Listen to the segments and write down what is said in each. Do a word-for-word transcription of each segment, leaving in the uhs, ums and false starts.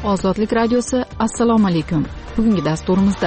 Ozodlik radiosi. Assalomu alaykum. Bugungi dasturimizda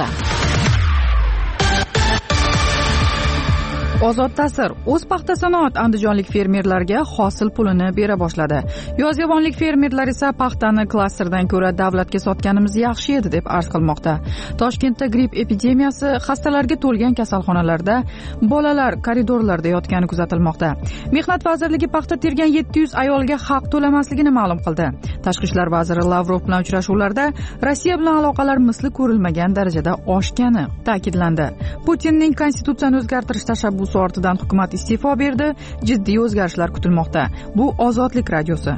Ozod ta'sir o'z paxta sanoat andijonlik fermerlarga hosil pulini bera boshladi. Yozyovonlik fermerlar esa paxtani klasterdan ko'ra davlatga sotganimiz yaxshi edi deb arz qilmoqda. Toshkentda gripp epidemiyasi, xastalarga to'lgan kasalxonalarda bolalar koridorlarda yotgani kuzatilmoqda. Mehnat vazirligi paxta tergan yetti yuz ayolga haq to'lamasligini ma'lum qildi. Tashqi ishlar vaziri Lavrov bilan uchrashuvlarda Rossiya bilan aloqalar misli ko'rilmagan darajada oshgani ta'kidlandi. Putinning konstitutsiyani o'zgartirish tashabbusi ortidan hukumat iste'fo berdi. Jiddiy o'zgarishlar kutilmoqda. Bu Ozodlik radiosi.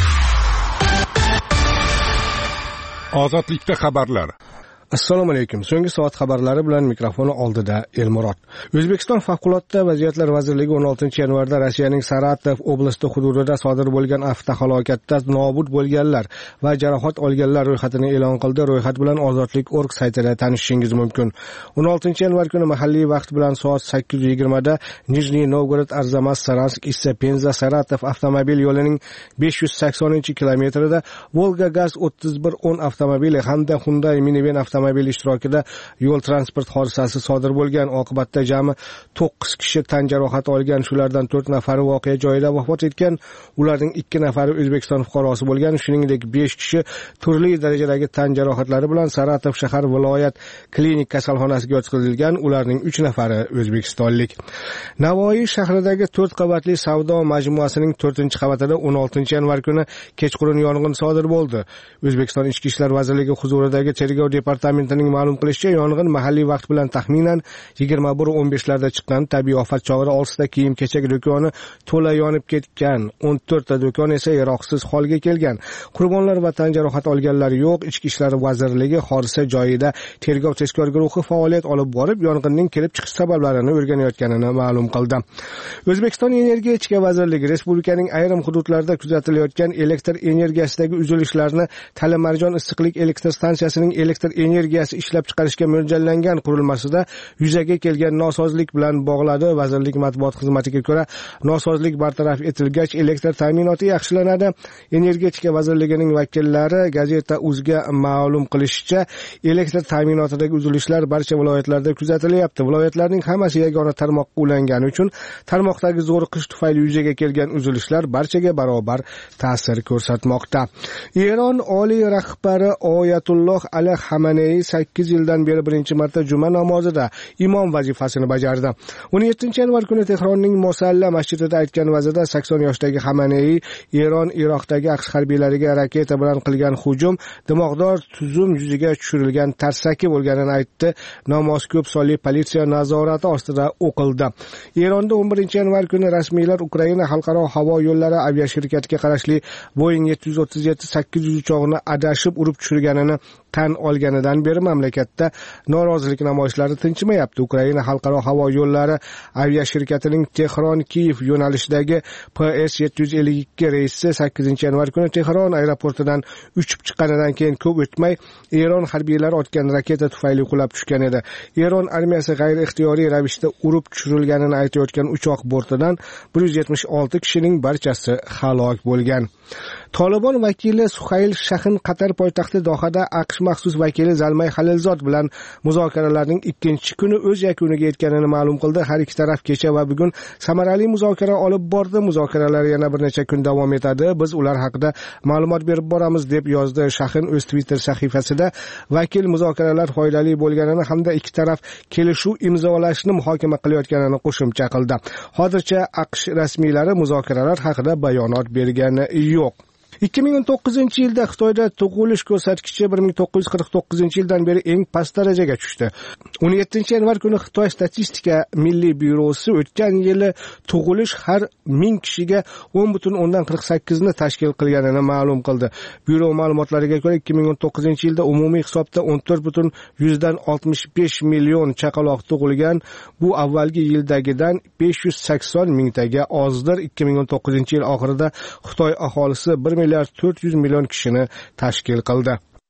Ozodlikda xabarlar. Assalomu alaykum. So'nggi soat xabarlari bilan mikrofoni oldida Elmurod. O'zbekiston Favqulodda vaziyatlar vazirligi o'n oltinchi yanvarda Rossiyaning Saratov oblasti hududida sodir bo'lgan avtohalokatda nobud bo'lganlar va jarohat olganlar ro'yxatini e'lon qildi. Ro'yxat bilan Ozodlik org saytida tanishishingiz mumkin. o'n oltinchi yanvar kuni mahalliy vaqt bilan soat sakkiz yuz yigirmada Nijniy Novgorod Arzamas Saransk Issa Penza Saratov avtomobil yo'lining besh yuz saksoninchi kilometrida Volga Gaz o'ttiz bir o'n avtomobili hamda Hyundai minivan avtomobil ishtirokida yo'l transport hodisasi sodir bo'lgan. Oqibatda jami to'qqiz kishi tan jarohati olgan. Shulardan to'rt nafari voqea joyida vafot etgan. Ularning ikki nafari O'zbekiston fuqarosi bo'lgan. Shuningdek, besh kishi turli darajadagi tan jarohatlari bilan Saratov shahar viloyat klinik kasalxonasiga yotqizilgan. Ularning uch nafari o'zbekistonlik. Navoiy shahridagi to'rt qavatli savdo majmuasining to'rtinchi qavatida o'n oltinchi yanvar kuni kechqurun yong'in sodir bo'ldi. O'zbekiston Ichki ishlar vazirligi huzuridagi tergov departamentining ma'lum qilishicha, yong'in mahalliy vaqt bilan taxminan yigirma bir o'n besh larda chiqqan. Tabiiy ofat chog'ida oltita kiyim-kechak do'koni to'la yonib ketgan. o'n to'rtta do'kon esa yaroqsiz holga kelgan. Qurbonlar va tan jarohat olganlar yo'q. Ichki ishlar vazirligi hodisa joyida tergov-tezkor guruhi faoliyat olib borib, yong'inning kelib chiqish sabablarini o'rganayotganini ma'lum qildi. O'zbekiston Energetika vazirligi respublikaning ayrim hududlarida kuzatilayotgan elektr energiyasidagi uzilishlarni Talimarjon issiqlik elektr stansiyasining elektr energiyasi ishlab chiqarishga mo'ljallangan qurilmasida yuzaga kelgan nosozlik bilan bog'ladi. Vazirlik matbuot xizmatiga ko'ra, nosozlik bartaraf etilgach, elektr ta'minoti yaxshilanadi. Energetika vazirligining vakillari Gazeta Uzga ma'lum qilishicha, elektr ta'minotidagi uzilishlar barcha viloyatlarda kuzatilyapti. Viloyatlarning hammasi yagona tarmoqqa ulangani uchun tarmoqdagi zo'riqish tufayli yuzaga kelgan uzilishlar barchaga barobar ta'sir ko'rsatmoqda. Eron oliy rahbari Oyatulloh Ali Xamenei sakkiz yildan beri birinchi marta juma namozida imom vazifasini bajardi. o'n yettinchi yanvar kuni Tehronning Mosalla masjidida aytgan va'zida sakson yoshdagi Xamenei Eron Iroqdagi aqsh harbiylariga raketa bilan qilgan hujum dimog'dor tuzum yuziga tushirilgan tarsaki bo'lganini aytdi. Namoz ko'p sonli politsiya nazorati ostida o'qildi. Eronda o'n birinchi yanvar kuni rasmiylar Ukraina xalqaro havo yo'llari aviashirkatiga qarashli Boeing yetti yuz o'ttiz yetti sakkiz yuz uchog'ini adashib urib tushirganini tan olganidan beri mamlakatda norozilik namoyishlari tinchimayapti. Ukraina xalqaro havo yo'llari aviashirkatining Tehron-Kiyev yo'nalishidagi P S yetti yuz ellik ikki reysi sakkizinchi yanvar kuni Tehron aeroportidan uchib chiqqanidan keyin ko'p o'tmay Eron harbiylari otgan raketa tufayli qulab tushgan edi. Eron armiyasi g'ayri-ixtiyoriy ravishda urib tushirilganini aytayotgan uchoq bortidan bir yuz yetmish olti kishining barchasi halok bo'lgan. Tolibon vakili Suhayl Shahin Qatar poytaxti Dohada AQSh maxsus vakili Zalmay Xalilzod bilan muzokaralarning ikkinchi kuni o'z yakuniga yetganini ma'lum qildi. Har ikki taraf kecha va bugun samarali muzokara olib bordi. Muzokaralar yana bir necha kun davom etadi. Biz ular haqida ma'lumot berib boramiz, deb yozdi Shahin o'z Twitter sahifasida. Vakil muzokaralar foydali bo'lganini hamda ikki taraf kelishuv imzolashni muhokama qilayotganini qo'shimcha qildi. Hozircha AQSh rasmiylari muzokaralar haqida bayonot bergani yo'q. ikki ming o'n to'qqizinchi yilda Xitoyda tug'ilish ko'rsatkichi bir ming to'qqiz yuz qirq to'qqizinchi yildan beri eng past darajaga tushdi. o'n yettinchi yanvar kuni Xitoy statistika milliy byurosi o'tgan yili tug'ilish har ming kishiga o'n butun o'ndan qirq sakkiz ni tashkil qilganini ma'lum qildi. Byuro ma'lumotlariga ko'ra, ikki ming o'n to'qqizinchi yilda umumiy hisobda o'n to'rt butun yuzdan oltmish besh million chaqaloq tug'ilgan. Bu avvalgi yildagidan besh yuz sakson mingtaga ozdir. ikki ming o'n to'qqizinchi yil oxirida Xitoy aholisi bir milliard to'rt yuz million kishini tashkil qildi.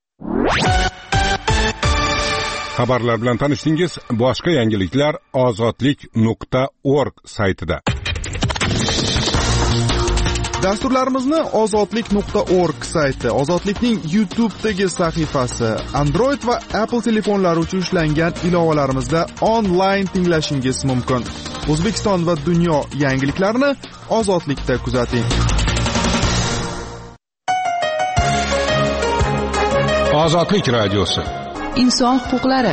Xabarlar bilan tanishdingiz. Boshqa yangiliklar ozodlik nuqta org saytida. Dasturlarimizni ozodlik nuqta org sayti, Ozodlikning YouTube'dagi sahifasi, Android va Apple telefonlari uchun ishlangan ilovalarimizda onlayn tinglashingiz mumkin. O'zbekiston va dunyo yangiliklarini Ozodlikda kuzating. Ozodlik radiosi. Inson huquqlari.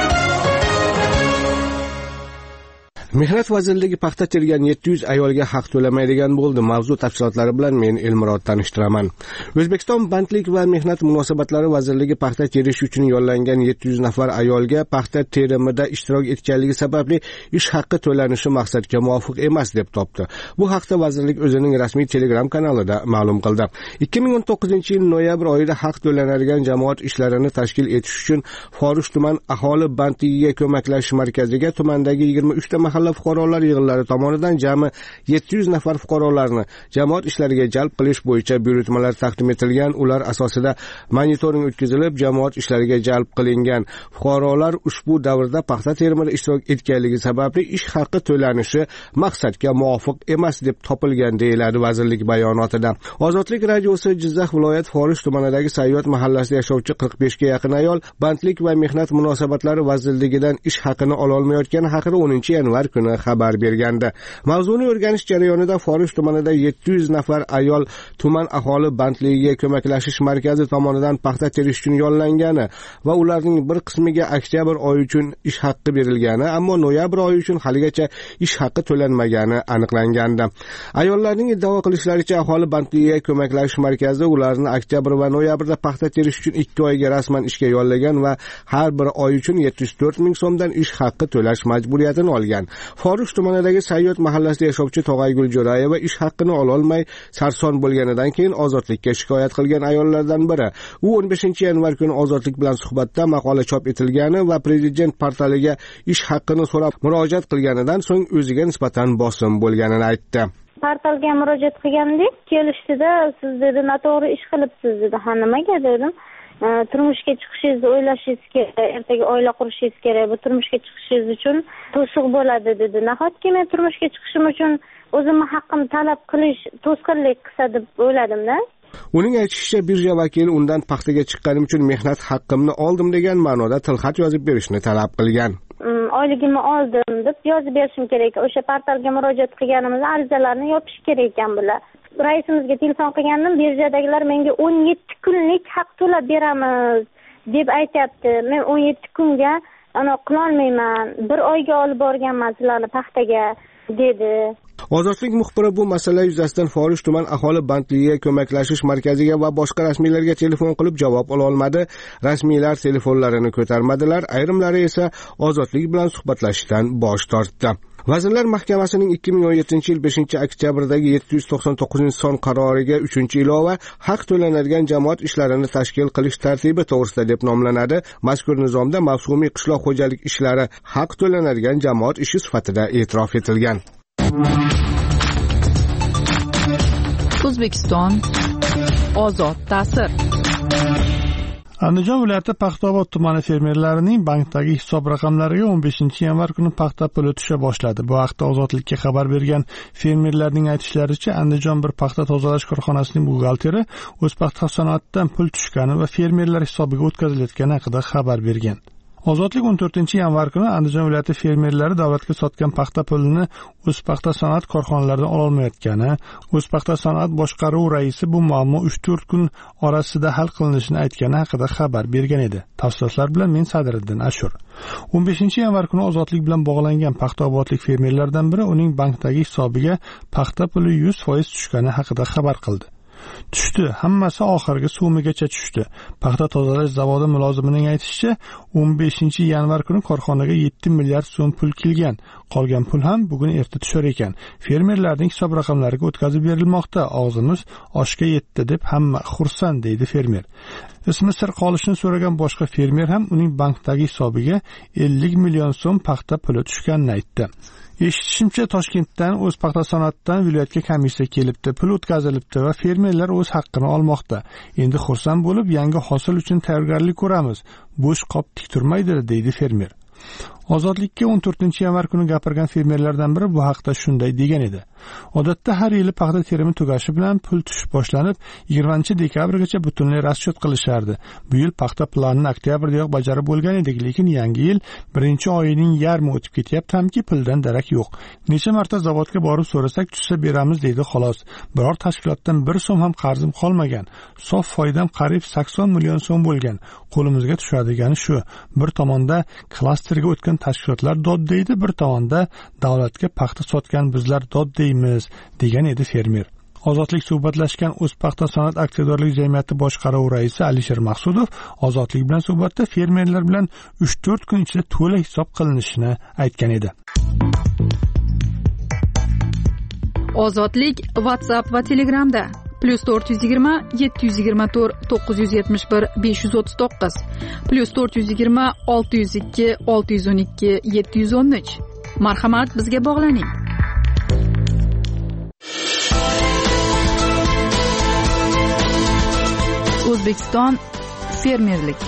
Mehnat vazirligi paxta tergan yetti yuz ayolga haq to'lamaydigan bo'ldi. Mavzu tafsilotlari bilan men Elmurod tanishtiraman. O'zbekiston bandlik va mehnat munosabatlari vazirligi paxta terish uchun yo'llangan yetti yuz nafar ayolga paxta terimida ishtirok etganligi sababli ish haqqi to'lanishi maqsadga muvofiq emas deb topdi. Bu haqda vazirlik o'zining rasmiy Telegram kanalida ma'lum qildi. ikki ming o'n to'qqizinchi yil noyabr oyida haq to'lanadigan jamoat ishlarini tashkil etish uchun Forish tuman aholi bandligiga ko'maklashish markaziga tumandagi yigirma uch ta mahalla fuqarolar yig'inlari tomonidan jami yetti yuz nafar fuqarolarni jamoat ishlariga jalb qilish bo'yicha buyurtmalar taqdim etilgan. Ular asosida monitoring o'tkazilib, jamoat ishlariga jalb qilingan fuqarolar ushbu davrda paxta terimida ishtirok etganligi sababli ish haqqi to'lanishi maqsadga muvofiq emas deb topilgan, deyiladi vazirlik bayonotida. Ozodlik radiosi Jizzax viloyat Forish tumanidagi Sayyod mahallasida yashovchi qirq beshga yaqin ayol bandlik va mehnat munosabatlari vazirligidan ish haqqini ola olmayotgani haqida o'ninchi yanvar kuni xabar bergandi. Mavzuni o'rganish jarayonida Forish tumanida yetti yuz nafar ayol tuman aholi bandligiga ko'maklashish markazi tomonidan paxta terish uchun yo'llangani va ularning bir qismiga oktyabr oyi uchun ish haqqi berilgani, ammo noyabr oyi uchun haligacha ish haqqi to'lanmagani aniqlangandi. Ayollarning iddao qilishlaricha, aholi bandligiga ko'maklashish markazi ularni oktyabr va noyabrda paxta terish uchun ikki oyga rasman ishga yo'llagan va har bir oy uchun yetti yuz to'rt ming so'mdan ish haqqi to'lash majburiyatini olgan. Forish tumanidagi Sayyod mahallasida yashovchi Tog'aygul Jo'rayeva ish haqqini ola olmay sarson bo'lganidan keyin ozodlikka shikoyat qilgan ayollardan biri. U o'n beshinchi yanvar kuni Ozodlik bilan suhbatda maqola chop etilgani va prezident portaliga ish haqqini so'rab murojaat qilganidan so'ng o'ziga nisbatan bosim bo'lganini aytdi. Portalga murojaat qilgandik, kelishdida siz dedi noto'g'ri ish qilibsiz dedi. Ha, nimaga dedim? Turmushga chiqishingizni o'ylashingiz kerak, ertaga oila qurishingiz kerak. Bu turmushga chiqishingiz uchun to'siq bo'ladi dedi. Nahotki men turmushga chiqishim uchun o'zimni haqqimni talab qilish to'sqinlik qilsa deb o'yladim-da. Uning aytishicha, birja vakili undan paxtaga chiqqanim uchun mehnat haqqimni oldim degan ma'noda tilxat yozib berishni talab qilgan. Oyligimni oldim deb yozib berishim kerak. O'sha portalga murojaat qilganimizda arizalarni yopish kerak ekan bular. Raisimizga telefon qilgandim, birjadagilar menga o'n yetti kunlik haq to'lab beramiz deb aytayapti. Men o'n yetti kunga ana qila olmayman. Bir oyga olib borganman sizlarni paxtaga dedi. Ozodlik muxbiri bu masala yuzasidan Forish tuman aholi bandligiga ko'maklashish markaziga va boshqa rasmiylarga telefon qilib javob ola olmadi. Rasmiylar telefonlarini ko'tarmadilar, ayrimlari esa Ozodlik bilan suhbatlashishdan bosh tortdi. Vazirlar Mahkamasining ikki ming o'n yettinchi yil beshinchi oktyabrdagi yetti yuz to'qson to'qqizinchi son qaroriga uchinchi ilova haq to'lanadigan jamoat ishlarini tashkil qilish tartibi to'g'risida deb nomlanadi. Mazkur nizomda mavsumiy qishloq xo'jalik ishlari haq to'lanadigan jamoat ishi sifatida e'tirof etilgan. O'zbekiston ozod ta'sir. Andijon viloyati Paxtaobod tumani fermerlarining bankdagi hisob raqamlariga o'n beshinchi yanvar kuni paxta puli tusha boshladi. Bu haqda Ozodlikka xabar bergan fermerlarning aytishlaricha, Andijon bir paxta tozalash korxonasining buxgalteri o'z paxta sanoatidan pul tushgani va fermerlar hisobiga o'tkazilayotgani haqida xabar bergan. Ozodlik o'n to'rtinchi yanvar kuni Andijon viloyati fermerlari davlatga sotgan paxta pulini o'z paxta sanoat korxonalaridan ola olmayotgani, o'z paxta sanoat boshqaruvi raisi bu muammo uch to'rt kun orasida hal qilinishini aytgani haqida xabar bergan edi. Tafsilotlar bilan men Sadriddin Ashur. o'n beshinchi yanvar kuni Ozodlik bilan bog'langan paxtaobodlik fermerlardan biri uning bankdagi hisobiga paxta puli yuz foiz tushgani haqida xabar qildi. Tushdi, hammasi oxirgi so'migacha tushdi. Paxta tozalash zavodi mulozimining aytishicha, o'n beshinchi yanvar kuni korxonaga yetti milliard so'm pul kelgan. Qolgan pul ham bugun erta tushar ekan. Fermerlarning hisob raqamlariga o'tkazib berilmoqda. Og'zimiz oshga yetdi deb hamma xursand, deydi fermer. Ismi sir qolishini so'ragan boshqa fermer ham uning bankdagi hisobiga ellik million so'm paxta puli tushganini aytdi. Eshitishimcha, Toshkentdan o'z paxta sanoatidan viloyatga komissiya kelibdi, pul o'tkazilibdi va fermerlar o'z haqqini olmoqda. Endi xursand bo'lib, yangi hosil uchun tayyorgarlik ko'ramiz. Bo'sh qop tik turmaydi, deydi fermer. Ozodlikka o'n to'rtinchi yanvar kuni gapirgan fermerlardan biri bu haqda shunday degan edi. Odatda har yili paxta terimi tugashi bilan pul tushib boshlanib, yigirmanchi dekabrgacha butunlay расчет qilishardi. Bu yil paxta planini oktyabrdayoq bajarib bo'lgan edik, lekin yangi yil birinchi oyining yarmi o'tib ketyapti hamki puldan darak yo'q. Necha marta zavodga borib so'rasak, tushsa beramiz deydi xolos. Biror tashkilotdan bir so'm ham qarzim qolmagan. Sof foydam qariyb sakson million so'm bo'lgan. Qo'limizga tushadigani shu. Bir tomonda klasterga o'tgan tashkilotlar dod deydi, bir tomonda davlatga paxta sotgan bizlar dod deymiz, degan edi fermer. Ozodlik suhbatlashgan o'z paxta sanoat aksiyadorlik jamiyati boshqaruv raisi Alisher Maqsudov Ozodlik bilan suhbatda fermerlar bilan uch to'rt kun ichida to'la hisob qilinishini aytgan edi. Ozodlik WhatsApp va Telegramda plus to'rt yuz yigirma yetti yuz yigirma to'rt to'qqiz yuz yetmish bir besh yuz o'ttiz to'qqiz plus to'rt yuz yigirma olti yuz ikki olti yuz o'n ikki yetti yuz o'n uch. Marhamat, bizga bog'laning. O'zbekiston fermerlik.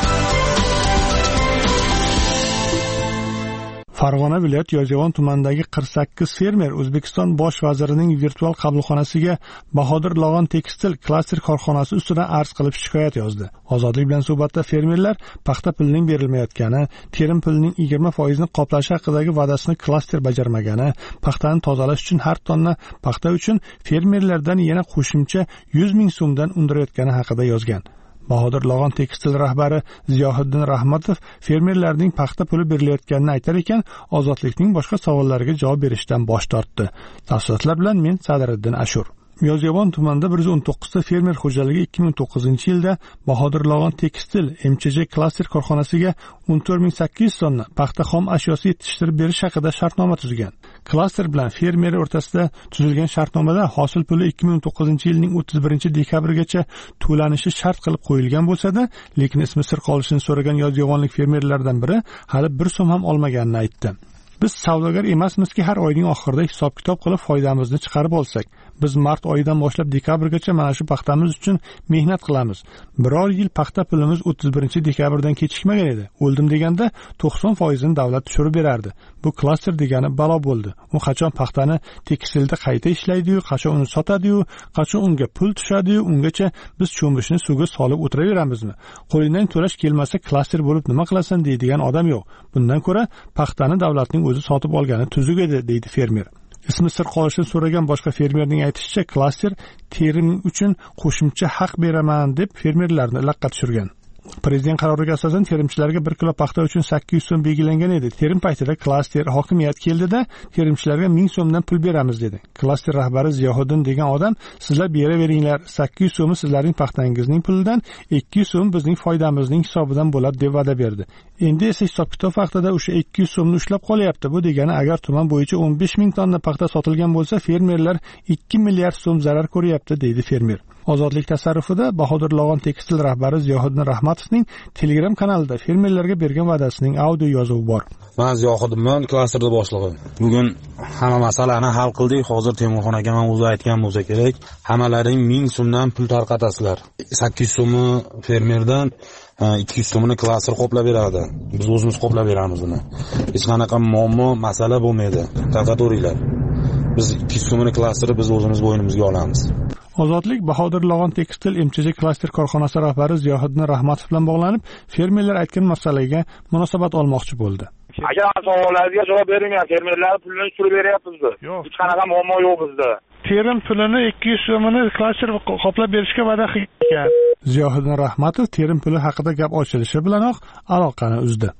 Farg'ona viloyat Yozyovon tumanidagi qirq sakkiz fermer O'zbekiston bosh vazirining virtual qabulxonasiga Bahodir Log'on tekstil klaster korxonasi ustidan arz qilib shikoyat yozdi. Ozodlik bilan suhbatda fermerlar paxta pulining berilmayotgani, terim pulining yigirma foiz ni qoplashi haqidagi va'dasini klaster bajarmagani, paxtani tozalash uchun har tonna paxta uchun fermerlardan yana qo'shimcha yuz ming so'mdan undirayotgani haqida yozgan. Bahodir Log'on tekstil rahbari Ziyohiddin Rahmatov fermerlarning paxta puli berilayotganini aytar ekan, Ozodlikning boshqa savollariga javob berishdan bosh tortdi. Tafsilotlar bilan men Sadiriddin Ashur. Yozyovon tumanida bir yuz o'n to'qqiz ta fermer xo'jaligi ikki ming to'qqizinchi yilda Bahodir Log'on tekstil M Ch J klaster korxonasiga o'n to'rt ming sakkiz yuz tonna paxta xom ashyosi yetishtirib berish haqida shartnoma tuzgan. Klaster bilan fermer o'rtasida tuzilgan shartnomada hosil puli ikki ming to'qqizinchi yilning o'ttiz birinchi dekabrigacha to'lanishi shart qilib qo'yilgan bo'lsa-da, lekin ismi sir qolishini so'ragan yozyovonlik fermerlardan biri hali bir so'm ham olmaganini aytdi. Biz savdogar emasmizki, har oyning oxirida hisob-kitob qilib foydamizni chiqarib olsak. Biz mart oyidan boshlab dekabrgacha mana shu paxtamiz uchun mehnat qilamiz. Biror yil paxta pulimiz o'ttiz birinchi dekabrdan kechikmagan edi. O'ldim deganda to'qson foiz ni davlat tushirib berardi. Bu klaster degani balo bo'ldi. U qachon paxtani tekstilda qayta ishlaydi-yu, qachon uni sotadi-yu, qachon unga pul tushadi-yu, ungacha biz cho'mbishni suvga solib o'tiraveramizmi? Qo'lingdan to'lash kelmasa klaster bo'lib nima qilasan deydigan odam yo'q. Bundan ko'ra paxtani davlatning o'zi sotib olgani tuzuk edi, deydi fermer. Ismi sir qolishini so'ragan boshqa fermerning aytishicha, klaster terim uchun qo'shimcha haq beraman deb fermerlarni laqqa tushirgan. Prezident qaroriga asosan terimchilarga bir kilo paxta uchun sakkiz yuz so'm belgilangan edi. Terim paytida klaster hokimiyat keldida terimchilarga ming so'mdan pul beramiz dedi. Klaster rahbari Ziyohiddin degan odam, sizlar beraveringlar, sakkiz yuz so'mi sizlarning paxtangizning pulidan, ikki yuz so'm bizning foydamizning hisobidan bo'ladi deb va'da berdi. Endi esa hisob-kitob vaqtida o'sha ikki yuz so'mni ushlab qolyapti. Bu degani agar tuman bo'yicha o'n besh ming tonna paxta sotilgan bo'lsa, fermerlar ikki milliard so'm zarar ko'ryapti, deydi fermer. Ozodlik tasarrufida Bahodir Log'on tekstil rahbari Ziyohiddin Rahmatovning Telegram kanalida fermerlarga bergan va'dasining audio yozuvi bor. Men Ziyohiddinman, klasterda boshlig'i. Bugun hamma masalani hal qildik. Hozir Temurxon aka ham o'zi aytgan bo'lsa kerak, hammalaring ming so'mdan pul tarqatasizlar. sakkiz yuz so'mi fermerdan, ikki yuz so'mini klaster qoplab beradi. Biz o'zimiz qoplab beramiz uni. Hech qanaqa muammo, masala bo'lmaydi. Tarqataveringlar. Biz ikki yuz so'mini klasteri biz o'zimiz bo'ynimizga olamiz. Ozodlik Bahodir Log'on tekstil M Ch J klaster korxonasi rahbari Ziyohiddin Rahmatov bilan bog'lanib, fermerlar aytgan masalaga munosabat olmoqchi bo'ldi. Agar savollarga javob beringlar, fermerlar pulini tushirib beryapmiz biz. Hech qanaqa muammo yo'q bizda. Terim pulini ikki yuz so'mini klaster qoplab berishga va'da qilgan. Ziyohiddin Rahmatov terim puli haqida gap ochilishi bilanoq aloqani uzdi.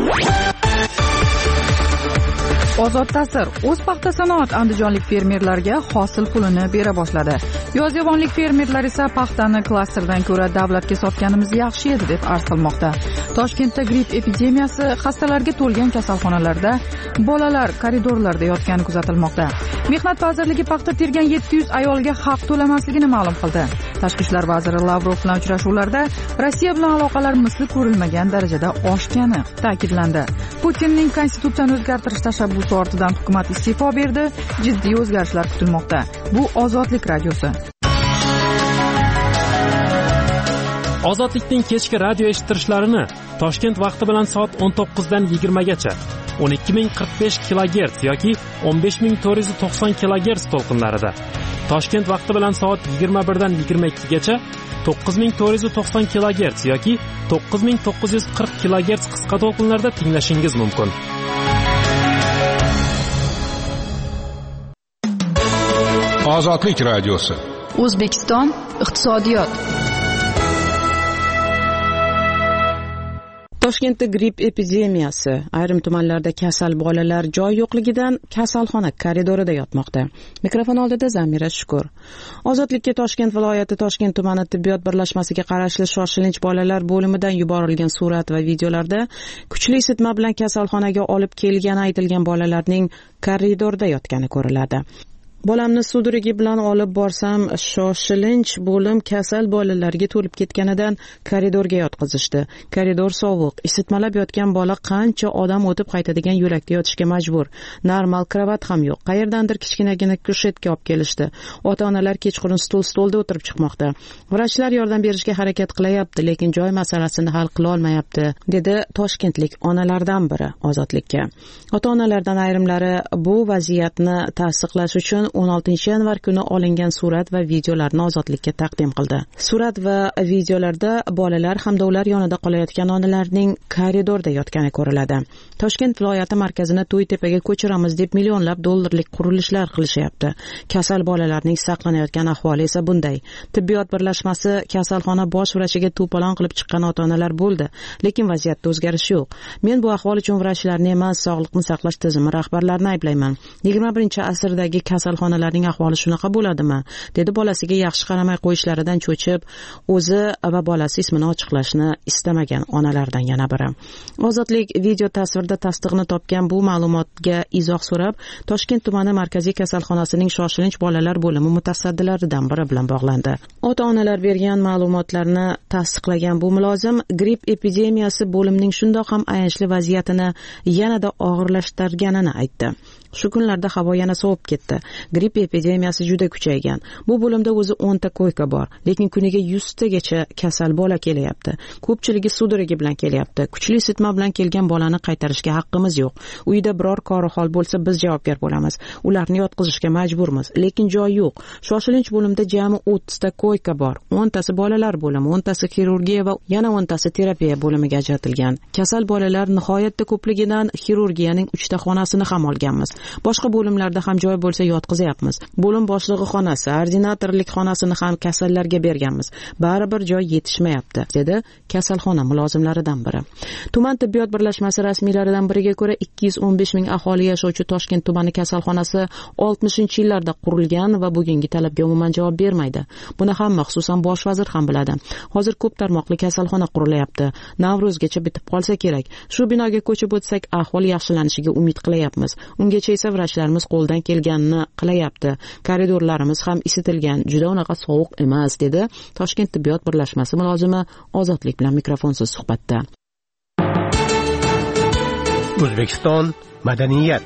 Ozod ta'sir o'z paxta sanoat andijonlik fermerlarga hosil pulini bera boshladi. Yozyovonlik fermerlar esa paxtani klasterdan ko'ra davlatga sotganimiz yaxshi edi deb arz qilmoqda. Toshkentda gripp epidemiyasi, xastalarga to'lgan kasalxonalarda bolalar koridorlarda yotgani kuzatilmoqda. Mehnat vazirligi paxta tergan yetti yuz ayolga haq to'lamasligini ma'lum qildi. Tashqi ishlar vaziri Lavrov bilan uchrashuvlarda Rossiya bilan aloqalar misli ko'rilmagan darajada oshgani ta'kidlandi. Putinning konstitutsiyani o'zgartirish tashabbusi ortidan hukumat iste'fo berdi. Jiddiy o'zgarishlar kutilmoqda. Bu Ozodlik radiosi. Ozodlikning kechki radio eshittirishlarini Toshkent vaqti bilan soat o'n to'qqizdan yigirma gacha o'n ikki ming qirq besh kilogerts yoki o'n besh ming to'rt yuz to'qson kilogerts to'lqinlarida. Toshkent vaqti bilan soat yigirma birdan yigirma ikkigacha to'qqiz ming to'rt yuz to'qson kilogerts yoki to'qqiz ming to'qqiz yuz qirq kilogerts qisqa to'lqinlarda tinglashingiz mumkin. Ozodlik radiosi. O'zbekiston iqtisodiyot. Toshkentda gripp epidemiyasi, ayrim tumanlarda kasal bolalar joy yo'qligidan kasalxona koridorida yotmoqda. Mikrofon oldida Zamira Shukur. Ozodlikka Toshkent viloyati Toshkent tumani tibbiyot birlashmasiga qarashli shoshilinch bolalar bo'limidan yuborilgan surat va videolarda kuchli isitma bilan kasalxonaga olib kelgani aytilgan bolalarning koridorda yotgani ko'riladi. Bolamni sudrigi bilan olib borsam, shoshilinch bo'lim kasal bolalarga to'lib ketganidan koridorga yotqizishdi. Koridor sovuq, isitmalab yotgan bola qancha odam o'tib qaytadigan yo'lakda yotishga majbur. Normal kravat ham yo'q. Qayerdandir kichkinagina kushetka olib kelishdi. Ota-onalar kechqurun stol-stolda o'tirib chiqmoqda. Vrachlar yordam berishga harakat qilyapti, lekin joy masalasini hal qila olmayapti, dedi toshkentlik onalardan biri Ozodlikka. Ota-onalardan ayrimlari bu vaziyatni tasdiqlash uchun o'n oltinchi yanvar kuni olingan surat va videolarni Ozodlikka taqdim qildi. Surat va videolarda bolalar hamda ular yonida qolayotgan onalarning koridorda yotgani ko'riladi. Toshkent viloyati markazini To'ytepaga ko'chiramiz deb millionlab dollarlik qurilishlar qilishyapti. Kasal bolalarning saqlanayotgan ahvoli esa bunday. Tibbiyot birlashmasi kasalxona bosh vrachiga to'polon qilib chiqqan ota-onalar bo'ldi, lekin vaziyatda o'zgarish yo'q. Men bu ahvol uchun vrachlarni emas, sog'liqni saqlash tizimi rahbarlarini ayblayman. yigirma birinchi asrdagi kasalxonalarning ahvoli shunaqa bo'ladimi? Dedi bolasiga yaxshi qaramay qo'yishlaridan cho'chib, o'zi va bolasi ismini ochiqlashni istamagan onalardan yana biri. Ozodlik video tasvirda tasdiqni topgan bu ma'lumotga izoh so'rab, Toshkent tumani markaziy kasalxonasining shoshilinch bolalar bo'limi mutasaddilaridan biri bilan bog'landi. Ota-onalar bergan ma'lumotlarni tasdiqlagan bu mulozim gripp epidemiyasi bo'limning shundoq ham ayanchli vaziyatini yanada og'irlashtirganini aytdi. Shu kunlarda havo yana sovib ketdi. Gripp epidemiyasi juda kuchaygan. Bu bo'limda o'zi o'n ta koyka bor, lekin kuniga yuz tagacha kasal bola kelyapti. Ko'pchiligi sudrigi bilan kelyapti. Kuchli isitma bilan kelgan bolani qaytarishga haqqimiz yo'q. Uyda biror kori hol bo'lsa biz javobgar bo'lamiz. Ularni yotqizishga majburmiz, lekin joy yo'q. Shoshilinch bo'limda jami o'ttiz ta koyka bor. o'n tasi bolalar bo'limi, o'n tasi xirurgiya va yana o'n tasi terapiya bo'limiga ajratilgan. Kasal bolalar nihoyatda ko'pligidan xirurgiyaning uch ta xonasini ham olganmiz. Boshqa bo'limlarda ham joy bo'lsa yotqizyapmiz. Bo'lim boshlig'i xonasi, ordinatorlik xonasini ham kasallarga berganmiz. Baribir joy yetishmayapti, dedi kasalxona mulozimlaridan biri. Tuman tibbiyot birlashmasi rasmiylaridan biriga ko'ra ikki yuz o'n besh ming aholi yashovchi Toshkent tumani kasalxonasi oltmishinchi yillarda qurilgan va bugungi talabga umuman javob bermaydi. Buni hamma, xususan bosh vazir ham biladi. Hozir ko'p tarmoqli kasalxona qurilyapti. Navruzgacha bitib qolsa kerak. Shu binoga ko'chib o'tsak ahvol yaxshilanishiga umid qilyapmiz. Ungacha esa vrachlarimiz qo'ldan kelganini qilyapti. Koridorlarimiz ham isitilgan, juda unaqa sovuq emas, dedi Toshkent tibbiyot birlashmasi mulozimi Ozodlik bilan mikrofonsiz suhbatda. O'zbekiston madaniyat.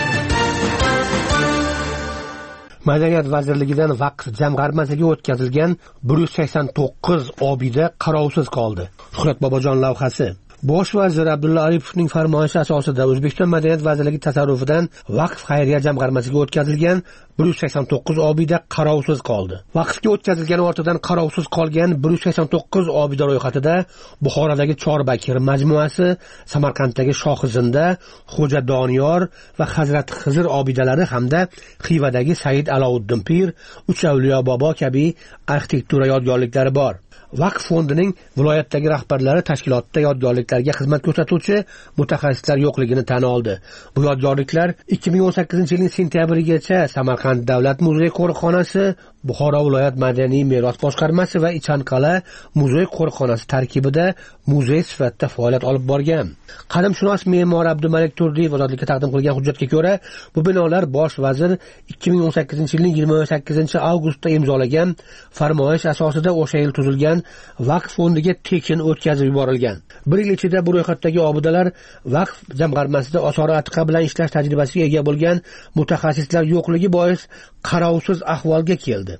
Madaniyat vazirligidan vaqf jamg'armasiga o'tkazilgan bir yuz sakson to'qqiz obida qarovsiz qoldi. Shuhrat Bobojon lavhasi. Bosh vazir Abdulla Aripovning farmoyishi asosida O'zbekiston Madaniyat vazirligi tasarrufidan vaqf xayriya jamg'armasiga o'tkazilgan bir yuz sakson to'qqiz obida qarovsiz qoldi. Vaqfga o'tkazilgan ortidan qarovsiz qolgan bir yuz sakson to'qqiz obida ro'yxatida Buxorodagi Chorbakir majmuasi, Samarqanddagi Shohizinda, Xo'ja Doniyor va Hazrat Xizr obidalari hamda Xivadagi Said Alovuddin Pir, Uch Avliyo bobo kabi arxitektura yodgorliklari bor. Vaqf fondining viloyatdagi rahbarlari tashkilotda yodgorliklarga xizmat ko'rsatuvchi mutaxassislar yo'qligini tan oldi. Bu yodgorliklar ikki ming o'n sakkizinchi yilning sentyabrigacha Samarqand davlat muzey qo'riqxonasi, Buxoro viloyat madaniy meros boshqarmasi va Ichanqal'a muzey qo'riqxonasi tarkibida muzey sifatida faoliyat olib borgan. Qadimshunos me'mor Abdumalik Turdiyev Ozodlikka taqdim qilgan hujjatga ko'ra, bu binolar bosh vazir ikki ming o'n sakkizinchi yilning yigirma sakkizinchi avgustda imzolagan farmoyish asosida o'sha yil tuzilgan vaqf fondiga tekin o'tkazib yuborilgan. Bir yil ichida bu ro'yxatdagi obidalar vaqf jamg'armasida osori atiqa bilan ishlash tajribasiga ega bo'lgan mutaxassislar yo'qligi bois qarovsiz ahvolga keldi.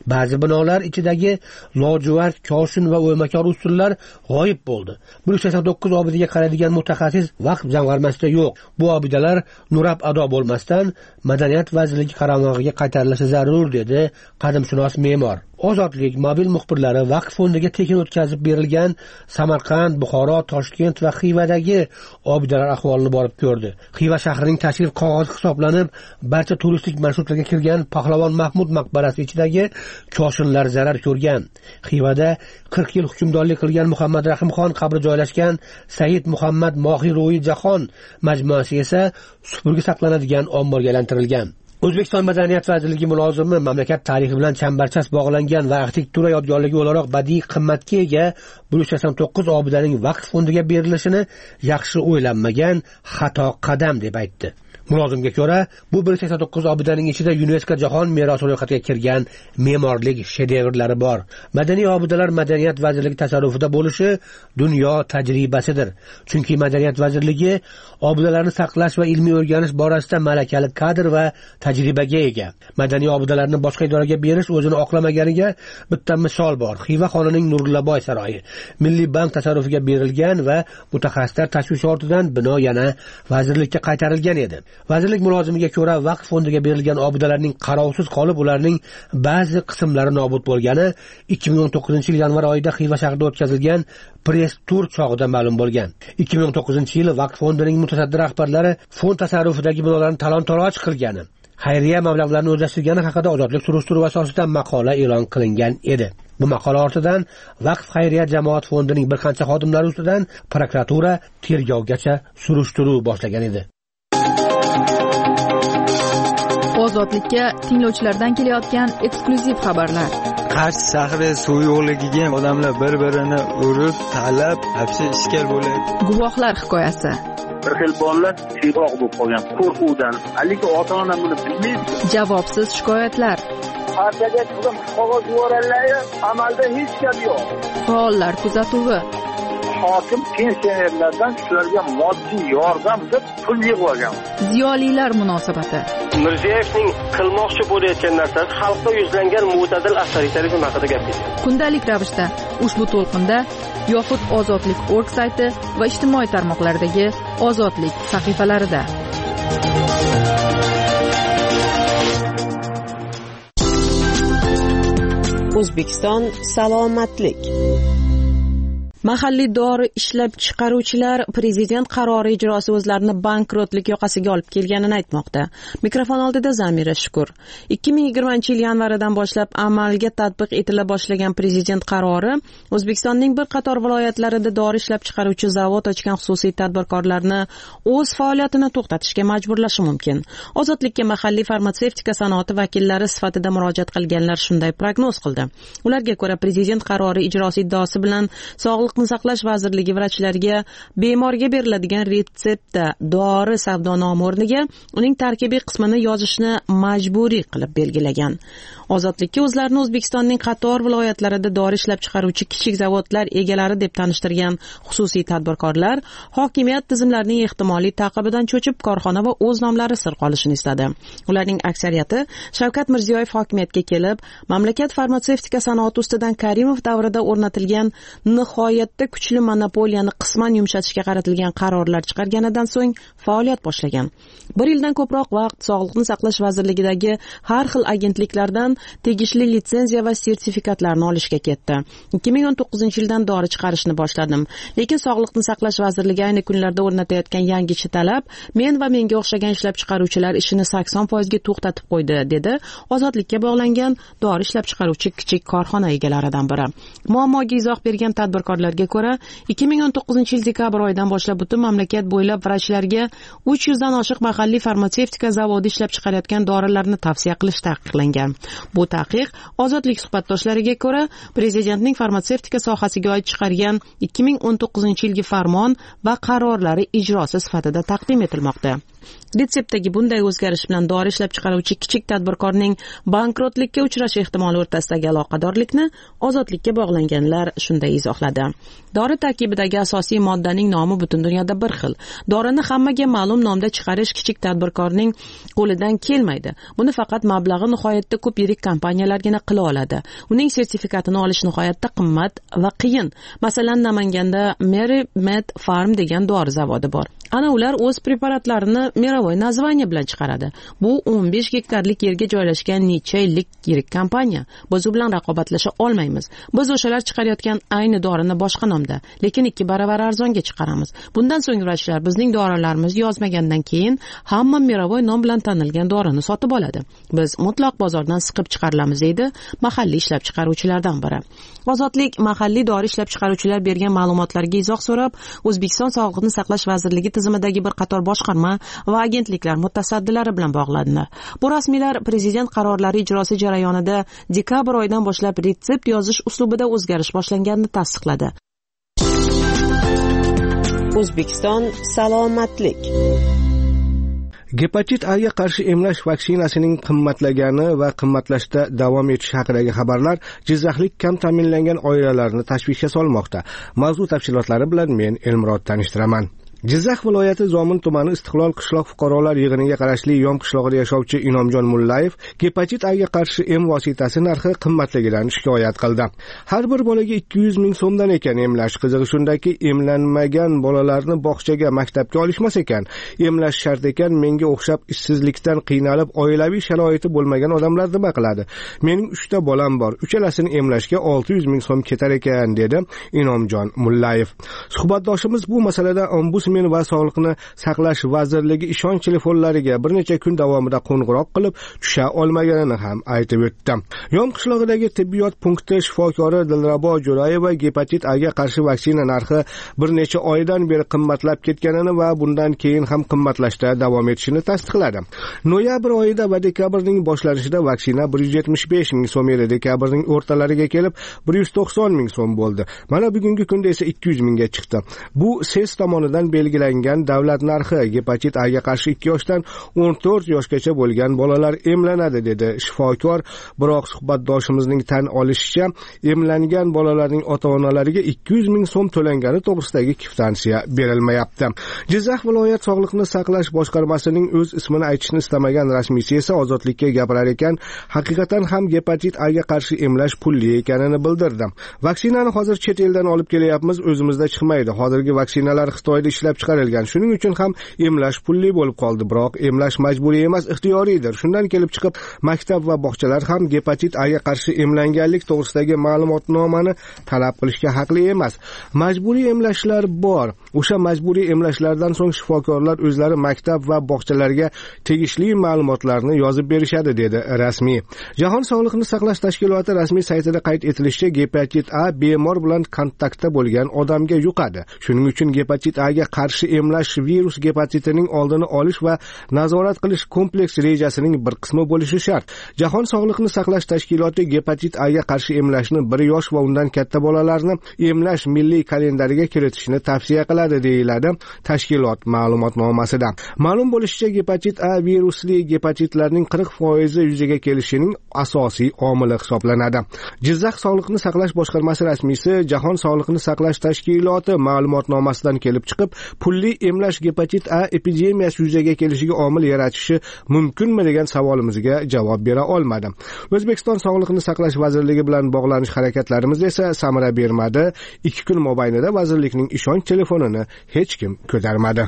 Ba'zi binolar ichidagi lojuvard, koshin va o'ymakor usullar g'oyib bo'ldi. bir yuz sakson to'qqiz obidaga qaraydigan mutaxassis vaqf jamg'armasida yo'q. Bu obidalar nurab ado bo'lmasdan Madaniyat vazirligi qaramog'iga qaytarilishi zarur, dedi qadimshunos me'mor. Ozodlik mobil muxbirlari vaqf fondiga tekin o'tkazib berilgan Samarqand, Buxoro, Toshkent va Xivadagi obidalar ahvolini borib ko'rdi. Xiva shahrining tashrif qog'ozi hisoblanib, barcha turistik marshrutlarga kirgan Pahlavon Mahmud maqbarasi ichidagi koshinlar zarar ko'rgan. Xivada qirq yil hukmdorlik qilgan Muhammad Rahimxon qabri joylashgan Said Muhammad Mohiro'yi Jahon majmuasi esa supurgi saqlanadigan omborga aylantirilgan. O'zbekiston Madaniyat vazirligi mulozimi mamlakat tarixi bilan chambarchas bog'langan va arxitektura yodgorligi o'laroq badiiy qimmatga ega bir yuz sakson to'qqiz obidaning vaqf fondiga berilishini yaxshi o'ylanmagan xato qadam deb aytdi. Mulozimga ko'ra, bu bir yuz sakson to'qqiz obidaning ichida UNESCO jahon merosi ro'yxatiga kirgan me'morlik shedevrlari bor. Madaniy obidalar Madaniyat vazirligi tasarrufida bo'lishi dunyo tajribasidir. Chunki Madaniyat vazirligi obidalarni saqlash va ilmiy o'rganish borasida malakali kadr va tajribaga ega. Madaniy obidalarni boshqa idoraga berish o'zini oqlamaganiga bitta misol bor. Xiva xonining Nurillaboy saroyi Milliy bank tasarrufiga berilgan va mutaxassislar tashvishi ortidan bino yana vazirlikka qaytarilgan edi. Vazirlik mulozimiga ko'ra, vaqf fondiga berilgan obidalarning qarovsiz qolib, ularning ba'zi qismlari nobud bo'lgani ikki ming o'n to'qqizinchi yil yanvar oyida Xiva shahrida o'tkazilgan press tur chog'ida ma'lum bo'lgan. ikki ming o'n to'qqizinchi yil vaqf fondining mutasaddi rahbarlari fond tasarrufidagi binolarni talon-toroj qilgani, xayriya mablag'larini o'zlashtirgani haqida ozodlik surishtiruvi asosida maqola e'lon qilingan edi. Bu maqola ortidan Vaqf xayriya jamoat fondining bir qancha xodimlari ustidan prokuratura tergovgacha surishtiruv boshlagan edi. Ozodlikka tinglovchilardan kelayotgan eksklyuziv xabarlar. Qarshi shahri suv yo'qligiga odamlar bir-birini urib, talab, hapsi ishkal bo'ladi. Guvohlar hikoyasi. Bir xil bolalar siyroq bo'lib qolgan qo'rquvdan, haligi ota-ona buni bilmaydi. Javobsiz shikoyatlar. Partiyaga chiqib qog'oz yuborganlar, amalda hech gap yo'q. Faollar kuzatuvi. Hokim pensionerlardan shularga moddiy yordam deb pul yig'ib olgan. Ziyolilar munosabati. Mirziyevning qilmoqchi bo'layotgan narsasi xalqqa yuzlangan mo'tadil avtoritarizm haqida gapirdi. Kundalik ravishda ushbu to'lqinda yoxud ozodlik точка org sayti va ijtimoiy tarmoqlardagi Ozodlik sahifalarida. O'zbekiston salomatlik. Mahalliy dori ishlab chiqaruvchilar prezident qarori ijrosi o'zlarini bankrotlik yoqasiga olib kelganini aytmoqda. Mikrofon oldida Zamira Shukur. ikki ming yigirmanchi yil yanvaridan boshlab amalga tatbiq etila boshlagan prezident qarori O'zbekistonning bir qator viloyatlarida dori ishlab chiqaruvchi zavod ochgan xususiy tadbirkorlarni o'z faoliyatini to'xtatishga majburlashi mumkin. Ozodlikka mahalliy farmatsevtika sanoati vakillari sifatida murojaat qilganlar shunday prognoz qildi. Ularga ko'ra, prezident qarori ijrosi iddaosi bilan sog'liq Sog'liqni saqlash vazirligi vrachlarga bemorga beriladigan retseptda dori savdo nomi o'rniga uning tarkibiy qismini yozishni majburiy qilib belgilagan. Ozodlikka o'zlarini O'zbekistonning qator viloyatlarida dori ishlab chiqaruvchi kichik zavodlar egalari deb tanishtirgan xususiy tadbirkorlar hokimiyat tizimlarining ehtimoliy ta'qibidan cho'chib korxona va o'z nomlari sir qolishini istadi. Ularning aksariyati Shavkat Mirziyoyev hokimiyatga kelib, mamlakat farmatsevtika sanoati ustidan Karimov davrida o'rnatilgan nihoyatda kuchli monopoliyani qisman yumshatishga qaratilgan qarorlar chiqarganidan so'ng faoliyat boshlagan. Bir yildan ko'proq vaqt Sog'liqni saqlash vazirligidagi har xil agentliklardan tegishli litsenziya va sertifikatlarni olishga ketdi. ikki ming o'n to'qqizinchi yildan dori chiqarishni boshladim. Lekin Sog'liqni saqlash vazirligi ayni kunlarda o'rnatayotgan yangicha talab men va menga o'xshagan ishlab chiqaruvchilar ishini sakson foiz ga to'xtatib qo'ydi, dedi Ozodlikka bog'langan dori ishlab chiqaruvchi kichik korxona egalaridan biri. Muammoga izoh bergan tadbirkorlarga ko'ra, ikki ming o'n to'qqizinchi yil dekabr oyidan boshlab butun mamlakat bo'ylab vrachlarga uch yuz dan oshiq mahalliy farmatsevtika zavodi ishlab chiqarayotgan dorilarni tavsiya qilish taqiqlangan. Bu taqiq Ozodlik suhbatdoshlariga ko'ra, prezidentning farmatsevtika sohasiga oid chiqargan ikki ming o'n to'qqizinchi yilgi farmon va qarorlari ijrosi sifatida taqdim etilmoqda. Retseptdagi bunday o'zgarish bilan dori ishlab chiqaruvchi kichik tadbirkorning bankrotlikka uchrash ehtimoli o'rtasidagi aloqadorlikni ozodlikka bog'langanlar shunday izohladi. Dori tarkibidagi asosiy moddaning nomi butun dunyoda bir xil. Dorini hammaga ma'lum nomda chiqarish kichik tadbirkorning qo'lidan kelmaydi. Buni faqat mablag'i nihoyatda ko'p yirik kompaniyalargina qila oladi. Uning sertifikatini olish nihoyatda qimmat va qiyin. Masalan, Namanganda Mary Med Farm degan dori zavodi bor. Ana ular o'z preparatlarini miravoy nazvaniya bilan chiqaradi. Bu o'n besh gektarlik yerga joylashgan necha yillik yirik kompaniya. Biz u bilan raqobatlasha olmaymiz. Biz o'shalar chiqarayotgan ayni dorini boshqa nomda, lekin ikki baravar arzonga chiqaramiz. Bundan so'ng vrachlar bizning dorilarimizni yozmagandan keyin hamma miravoy nom bilan tanilgan dorini sotib oladi. Biz mutlaq bozordan siqib chiqarilamiz, deydi mahalliy ishlab chiqaruvchilardan biri. Ozodlik mahalliy dori ishlab chiqaruvchilar bergan ma'lumotlarga izoh so'rab, O'zbekiston Sog'liqni saqlash vazirligi tizimidagi bir qator boshqarma va agentliklar mutasaddilari bilan bog'landi. Bu rasmiylar prezident qarorlari ijrosi jarayonida dekabr oyidan boshlab retsept yozish uslubida o'zgarish boshlanganini tasdiqladi. O'zbekiston salomatlik. Gepatit A ga qarshi emlash vaksinasining qimmatlagani va qimmatlashda davom etishi haqidagi xabarlar jizzaxlik kam ta'minlangan oilalarni tashvishga solmoqda. Mavzu tafsilotlari bilan men Elmurod tanishtiraman. Jizzax viloyati Zomin tumani Istiqlol qishloq fuqarolar yig'iniga qarashli Yom qishlog'ida yashovchi Inomjon Mullayev gepatit A ga qarshi em vositasi narxi qimmatligidan shikoyat qildi. Har bir bolaga ikki yuz ming so'mdan ekan emlash. Qizig'i shundaki, emlanmagan bolalarni bog'chaga, maktabga olishmas ekan. Emlash shart ekan, menga o'xshab ishsizlikdan qiynalib, oilaviy sharoiti bo'lmagan odamlar nima qiladi? Mening uchta bolam bor. Uchalasini emlashga olti yuz ming so'm ketar ekan, dedi Inomjon Mullayev. Suhbatdoshimiz bu masalada Ombudsman va Sog'liqni saqlash vazirligi ishonch telefonlariga bir necha kun davomida qo'ng'iroq qilib tusha olmaganini ham aytib o'tdi. Yom qishlog'idagi tibbiyot punkti shifokori Dilrabo Jo'rayeva gepatit A ga qarshi vaksina narxi bir necha oydan beri qimmatlab ketganini va bundan keyin ham qimmatlashda davom etishini tasdiqladi. Noyabr oyida va dekabrning boshlanishida vaksina bir yuz yetmish besh ming so'm edi. Dekabrning o'rtalariga kelib bir yuz to'qson ming so'm bo'ldi. Mana bugungi kunda esa ikki yuz mingga chiqdi. Bu S E S tomonidan belgilangan davlat narxi. Gepatit A ga qarshi ikki yoshdan o'n to'rt yoshgacha bo'lgan bolalar emlanadi, dedi shifokor. Biroq suhbatdoshimizning tan olishicha, emlangan bolalarning ota-onalariga ikki yuz ming so'm to'langani to'g'risidagi kvitansiya berilmayapti. Jizzax viloyat Sog'liqni saqlash boshqarmasining o'z ismini aytishni istamagan rasmiysi esa ozodlikka gapirar ekan, haqiqatan ham gepatit A ga qarshi emlash pulli ekanini bildirdi. Vaksinani hozir chet eldan olib kelyapmiz, o'zimizda chiqmaydi. Hozirgi vaksinalar Xitoyda ishlab chiqarilgan. Shuning uchun ham emlash pulli bo'lib qoldi. Biroq emlash majburiy emas, ixtiyoriydir. Shundan kelib chiqib, maktab va bog'chalar ham gepatit A ga qarshi emlanganlik to'g'risidagi ma'lumotnomani talab qilishga haqli emas. Majburiy emlashlar bor. O'sha majburiy emlashlardan so'ng shifokorlar o'zlari maktab va bog'chalarga tegishli ma'lumotlarni yozib berishadi, dedi rasmiy. Jahon Sog'liqni saqlash tashkiloti rasmiy saytida qayd etilishicha, gepatit A bemor bilan kontaktda bo'lgan odamga yuqadi. Shuning uchun gepatit A ga qarshi emlash virus gepatitining oldini olish va nazorat qilish kompleks rejasining bir qismi bo'lishi shart. Jahon Sog'liqni saqlash tashkiloti gepatit A ga qarshi emlashni bir yosh va undan katta bolalarni emlash milliy kalendariga kiritishni tavsiya qiladi, deyiladi tashkilot ma'lumotnomasida. Ma'lum bo'lishicha, gepatit A virusli gepatitlarning qirq foizi yuzaga kelishining asosiy omili hisoblanadi. Jizzax Sog'liqni saqlash boshqarmasi rasmiysi Jahon Sog'liqni saqlash tashkiloti ma'lumotnomasidan kelib chiqib, pulli emlash gepatit A epidemiyasi yuzaga kelishiga omil yaratishi mumkinmi degan savolimizga javob bera olmadi. O'zbekiston Sog'liqni saqlash vazirligi bilan bog'lanish harakatlarimiz esa samara bermadi. ikki kun mobaynida vazirlikning ishonch telefonini hech kim ko'tarmadi.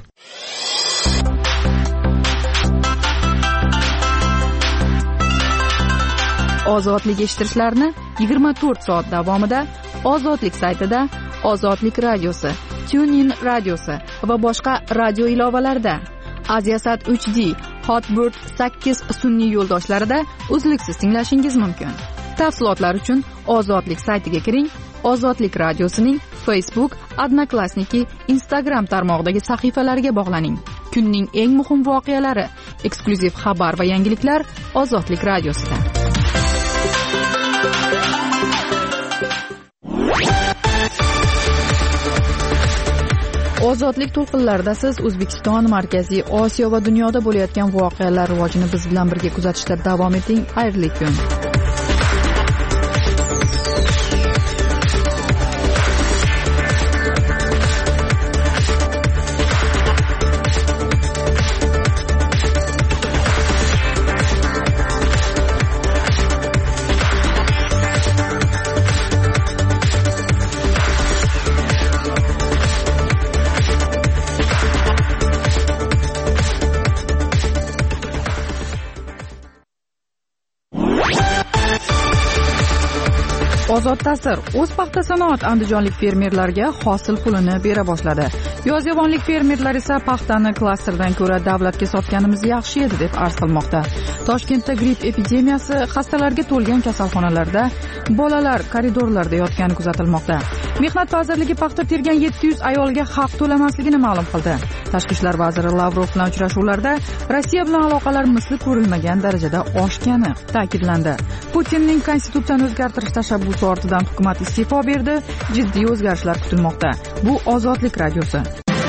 Ozodlik eshittirishlarni yigirma to'rt soat davomida Ozodlik saytida, Ozodlik radiosi, TuneIn radiosi va boshqa radio ilovalarida, Aziasat uch D, Hotbird sakkiz sun'iy yo'ldoshlarida uzluksiz tinglashingiz mumkin. Tafsilotlar uchun Ozodlik saytiga kiring. Ozodlik radiosining Facebook, Odnoklassniki, Instagram tarmog'idagi sahifalariga bog'laning. Kunning eng muhim voqealari, eksklyuziv xabar va yangiliklar Ozodlik radiosida. Ozodlik to'lqinlarida siz O'zbekiston, Markaziy Osiyo va dunyoda bo'layotgan voqealar rivojini biz bilan birga kuzatishda davom eting. Xayrli kun. Ozod ta'sir o'z paxta sanoat andijonlik fermerlarga hosil pulini bera boshladi. Yozyovonlik fermerlar esa paxtani klasterdan ko'ra davlatga sotganimiz yaxshi edi deb arz qilmoqda. Toshkentda gripp epidemiyasi xastalarga to'lgan kasalxonalarda bolalar koridorlarda yotgani kuzatilmoqda. Mehnat vazirligi paxta tergan yetti yuz ayolga haq to'lamasligini ma'lum qildi. Tashqi ishlar vaziri Lavrov bilan uchrashuvlarda Rossiya bilan aloqalar misli ko'rilmagan darajada oshgani ta'kidlandi. Putinning konstitutsiyani o'zgartirish tashabbusi ortidan hukumat iste'fo berdi. Jiddiy o'zgarishlar kutilmoqda. Bu Ozodlik radiosi.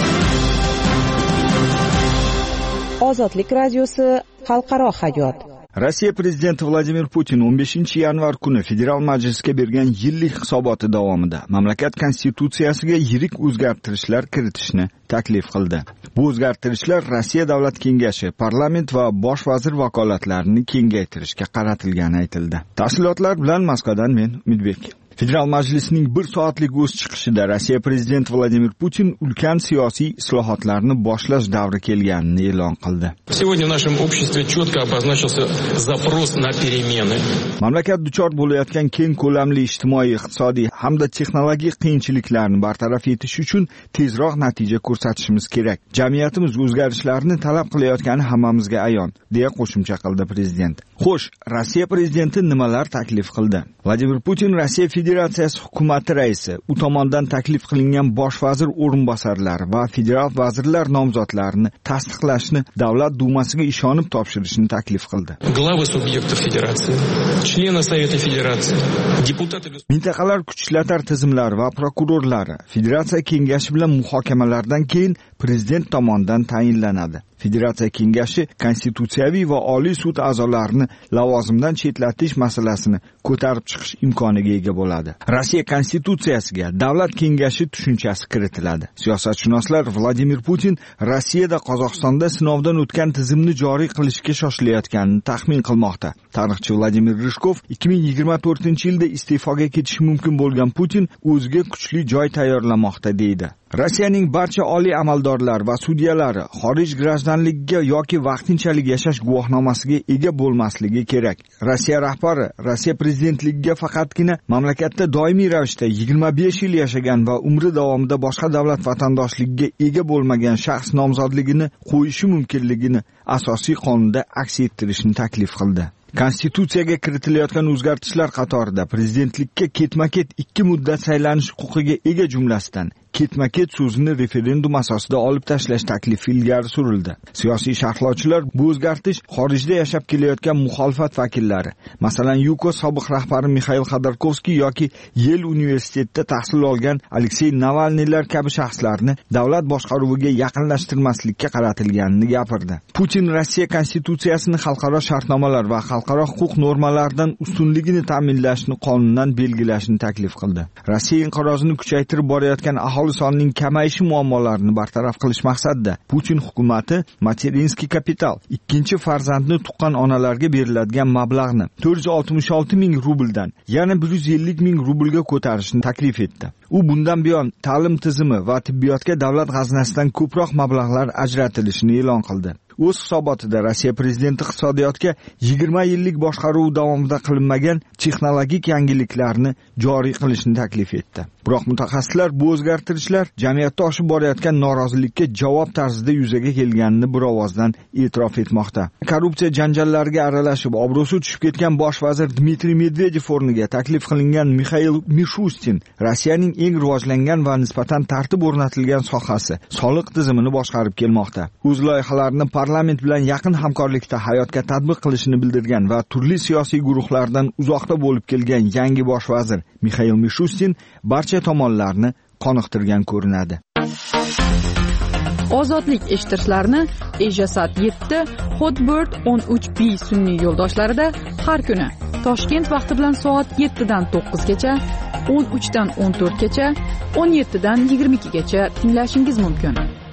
Ozodlik radiosi xalqaro hayot. Rossiya prezidenti Vladimir Putin o'n beshinchi yanvar kuni Federal majlisga bergan yillik hisoboti davomida mamlakat konstitutsiyasiga yirik o'zgartirishlar kiritishni taklif qildi. Bu o'zgartirishlar Rossiya Davlat Kengashi, parlament va bosh vazir vakolatlarini kengaytirishga qaratilgani aytildi. Tafsilotlar bilan Moskvadan men Umidbek. Federal majlisning bir soatlik o'z chiqishida Rossiya prezidenti Vladimir Putin ulkan siyosiy islohotlarni boshlash davri kelganini e'lon qildi. Сегодня в нашем обществе четко обозначился запрос на перемены. Mamlakat duchor bo'layotgan keng ko'lamli ijtimoiy, iqtisodiy hamda texnologik qiyinchiliklarni bartaraf etish uchun tezroq natija ko'rsatishimiz kerak. Jamiyatimiz o'zgarishlarni talab qilayotgani hammamizga ayon, deya qo'shimcha qildi prezident. Xo'sh, Rossiya prezidenti nimalar taklif qildi? Vladimir Putin Rossiya Federatsiyasi hukumati raisi, u tomonidan taklif qilingan bosh vazir o'rinbosarlari va federal vazirlar nomzodlarini tasdiqlashni Davlat dumasiga ishonib topshirishni taklif qildi. Главы субъектов федерации, члены Совета Федерации, депутаты... Mintaqalar kuchlatar tizimlari va prokurorlari Federatsiya kengashi bilan muhokamalardan keyin prezident tomonidan tayinlanadi. Federatsiya kengashi konstitutsiyaviy va oliy sud a'zolarini lavozimdan chetlatish masalasini ko'tarib chiqish imkoniga ega bo'ladi. Rossiya konstitutsiyasiga davlat kengashi tushunchasi kiritiladi. Siyosatshunoslar Vladimir Putin Rossiyada Qozog'istonda sinovdan o'tgan tizimni joriy qilishga shoshilayotganini taxmin qilmoqda. Tarixchi Vladimir Rishkov ikki ming yigirma to'rtinchi yilda iste'foga ketishi mumkin bo'lgan Putin o'ziga kuchli joy tayyorlamoqda deydi. Rossiyaning barcha oliy amaldorlar va sudyalari xorij grajdanligiga yoki vaqtinchalik yashash guvohnomasiga ega bo'lmasligi kerak. Rossiya rahbari Rossiya prezidentligiga faqatgina mamlakatda doimiy ravishda yigirma besh yil yashagan va umri davomida boshqa davlat vatandoshligiga ega bo'lmagan shaxs nomzodligini qo'yishi mumkinligini asosiy qonunda aks ettirishni taklif qildi. Konstitutsiyaga kiritilayotgan o'zgartishlar qatorida prezidentlikka ketma-ket ikki muddat saylanish huquqiga ega jumlasidan ketma-ket so'zini referendum asosida olib tashlash taklifi ilgari surildi. Siyosiy sharhlovchilar bu o'zgartish xorijda yashab kelayotgan muxolifat vakillari, masalan, Yuko sobiq rahbari Mixail Xodorkovskiy yoki Yel universitetida tahsil olgan Aleksey Navalniylar kabi shaxslarni davlat boshqaruviga yaqinlashtirmaslikka qaratilganini gapirdi. Putin Rossiya konstitutsiyasini xalqaro shartnomalar va xalqaro huquq normalaridan ustunligini ta'minlashni qonundan belgilashni taklif qildi. Rossiya inqirozini kuchaytirib borayotgan aholi sonining kamayishi muammolarini bartaraf qilish maqsadida Putin hukumati materinskiy kapital, ikkinchi farzandni tuqqan onalarga beriladigan mablag'ni to'rt yuz oltmish olti ming rubldan yana bir yuz ellik ming rublga ko'tarishni taklif etdi. U bundan buyon ta'lim tizimi va tibbiyotga davlat g'aznasidan ko'proq mablag'lar ajratilishini e'lon qildi. O'z hisobotida Rossiya prezidenti iqtisodiyotga yigirma yillik boshqaruv davomida qilinmagan texnologik yangiliklarni joriy qilishni taklif etdi. Biroq mutaxassislar bu o'zgartirishlar jamiyatda oshib borayotgan norozilikka javob tarzida yuzaga kelganini bir ovozdan e'tirof etmoqda. Korrupsiya janjallariga aralashib, obro'si tushib ketgan bosh vazir Dmitriy Medvedev o'rniga taklif qilingan Mixail Mishustin Rossiyaning eng rivojlangan va nisbatan tartib o'rnatilgan sohasi soliq tizimini boshqarib kelmoqda. O'z loyihalarini parlament bilan yaqin hamkorlikda hayotga tatbiq qilishini bildirgan va turli siyosiy guruhlardan uzoqda bo'lib kelgan yangi bosh vazir Mixail Mishustin barcha tomonlarni qoniqtirgan ko'rinadi. ozodlik eshittirishlarni Ejasat yetti, Hotbird o'n uch B sun'iy yo'ldoshlarida har kuni Toshkent vaqti bilan soat yettidan to'qqizgacha, o'n uchdan o'n to'rtgacha, o'n yettidan yigirma ikkigacha tinglashingiz mumkin.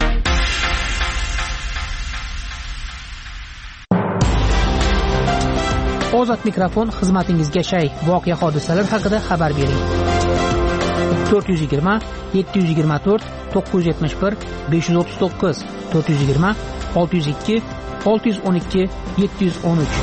Ozod mikrofon xizmatingizga shay. Voqea hodisalar haqida xabar bering. to'rt yuz yigirma, yetti yuz yigirma to'rt, to'qqiz yuz yetmish bir, besh yuz o'ttiz to'qqiz, to'rt yuz yigirma, olti yuz ikki, olti yuz o'n ikki, yetti yuz o'n uch.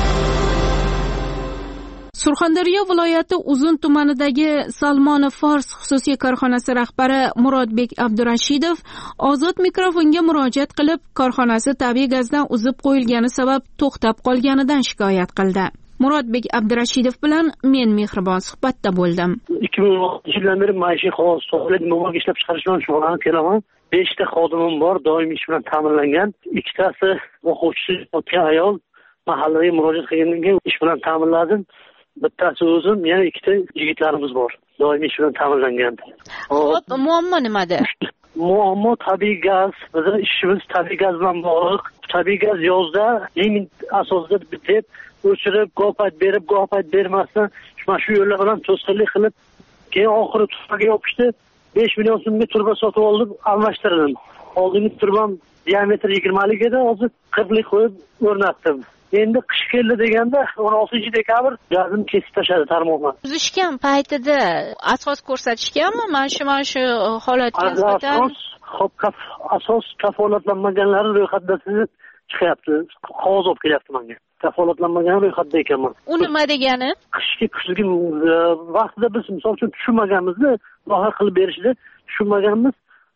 Surxondaryo viloyati Uzun tumanidagi Salmonov Fors xususiy korxonasi rahbari Murodbek Abdurashidov ozod mikrofonga murojaat qilib, korxonasi tabiiy gazdan uzib qo'yilgani sabab to'xtab qolganidan shikoyat qildi. Murodbek Abdurashidov bilan men mehribon suhbatda bo'ldim. ikki ming o'n oltinchi yildan beri maishiy qog'oz sohasida mo'l ishlab chiqarish bilan shug'ullanib kelaman. beshta xodimim bor, doimiy ish bilan ta'minlangan. Ikkitasi o'quvchi o'tgan ayol, mahallaga murojaat qilgandan keyin ish bilan ta'minladim. Bittasi o'zim, yana ikkita yigitlarimiz bor, doimiy ish bilan ta'minlangan. Xo'p, muammo nimada? Muammo tabiiy gaz. Bizning ishimiz tabiiy gaz bilan bog'liq. Tabiiy gaz yozda limit asosida bitib, o'chirib, go'payt berib, go'payt bermasdan mana shu yo'llar bilan to'sqinlik qilib, keyin oxiri turbaga yopishdi. besh million so'mga turba sotib oldim, almashtirdim. Oldingi turbam diametri yigirmalik edi, hozir qirqlik qo'yib o'rnatdim. Endi qish keldi deganda o'n oltinchi dekabr gazim kesib tashladi tarmoqni. Uzishgan paytida asos ko'rsatishganmi? Mana shu mana shu holatga nisbatan Xo'p, asos kafolatlanmaganlari ro'yxatda sizib chiqyapti. Qog'oz olib kelyapti menga. Kafolatlanmagan ro'yxatda ekanman. U nima degani? Qishki kuzgi vaqtida biz misol uchun tushunmaganmizni, loyiha qilib berishdi. Tushunmaganmiz,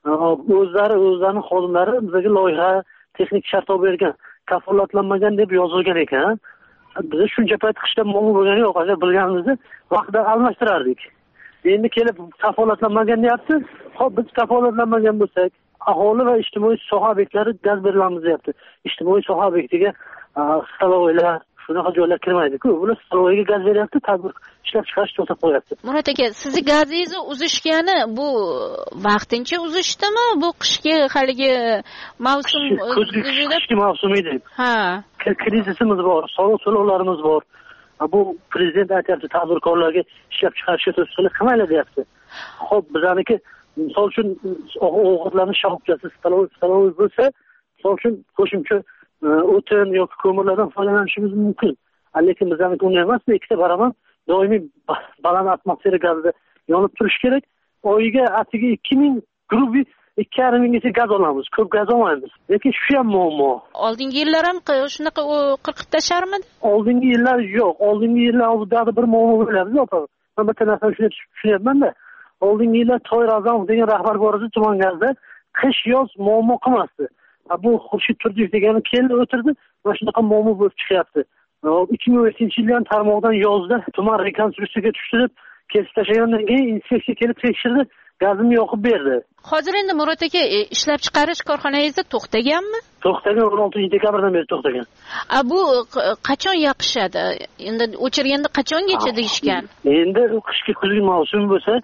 o'zlari o'zlarining xodimlari bizga loyiha, texnik shartnoma bergan. Kafolatlanmagan deb yozilgan ekan. Biz shuncha payt qishda muammo bo'lgani yo'q. Agar bilganimizni vaqtida almashtirardik. Endi kelib kafolatlanmagan deyapti. Xo'p, biz kafolatlanmagan bo'lsak, aholi va ijtimoiy soha obyektlari gaz berilamiz deyapti. Ijtimoiy soha obyektiga staloylar, shunaqa joylar kirmaydi-ku. Bular staloyga gaz beryapti, tadbir ishlab chiqarish to'xtab qo'yapti. Murat aka, sizni gazingizni uzishgani bu vaqtincha uzdimi? Bu qishki haligi mavsum qishki mavsum edi. Ha. Krizisimiz bor, soliq to'lovlarimiz bor. Bu prezident aytayapti, tadbirkorlarga ishlab chiqarishga to'sqinlik qilmaylar deyapti. Xo'p, bizaniki misol uchun ovqatlarni shoxobchasi staloy staloy bo'lsa, misol uchun qo'shimcha o'tin yoki ko'mirlardan foydalanishimiz mumkin. Lekin bizaniki unday emas, ikkita baravar doimiy baland atmosfera gazida yonib turish kerak. Oyiga atiga ikki ming grubi ikki yarim minggacha gaz olamiz. Ko'p gaz olmaymiz. Lekin shu ham muammo. Oldingi yillar ham shunaqa qirqib tasharmidi? Oldingi yillar yo'q. Oldingi yillar oldida bir muammo bo'lardi, opa. Men bitta narsani tushunyapman-da. Oldingi yillar To'y Razamov degan rahbar bor edi tuman gazda. Qish yoz muammo qilmasdi. Bu Xurshid Turdiyev degani keldi, o'tirdi. Mana shunaqa muammo bo'lib chiqyapti. ikki ming o'n yettinchi yildan tarmoqdan yozda tuman rekonstruksiyaga tushdi deb kesib tashlagandan keyin inspeksiya kelib tekshirdi, gazimni yoqib berdi. Hozir endi Murat aka, ishlab chiqarish korxonangizda to'xtaganmi? To'xtagan, o'n oltinchi dekabrdan beri to'xtagan. A bu qachon yoqishadi? Endi o'chirganda qachongacha deyishgan? Endi qishki kuzgi mavsum bo'lsa,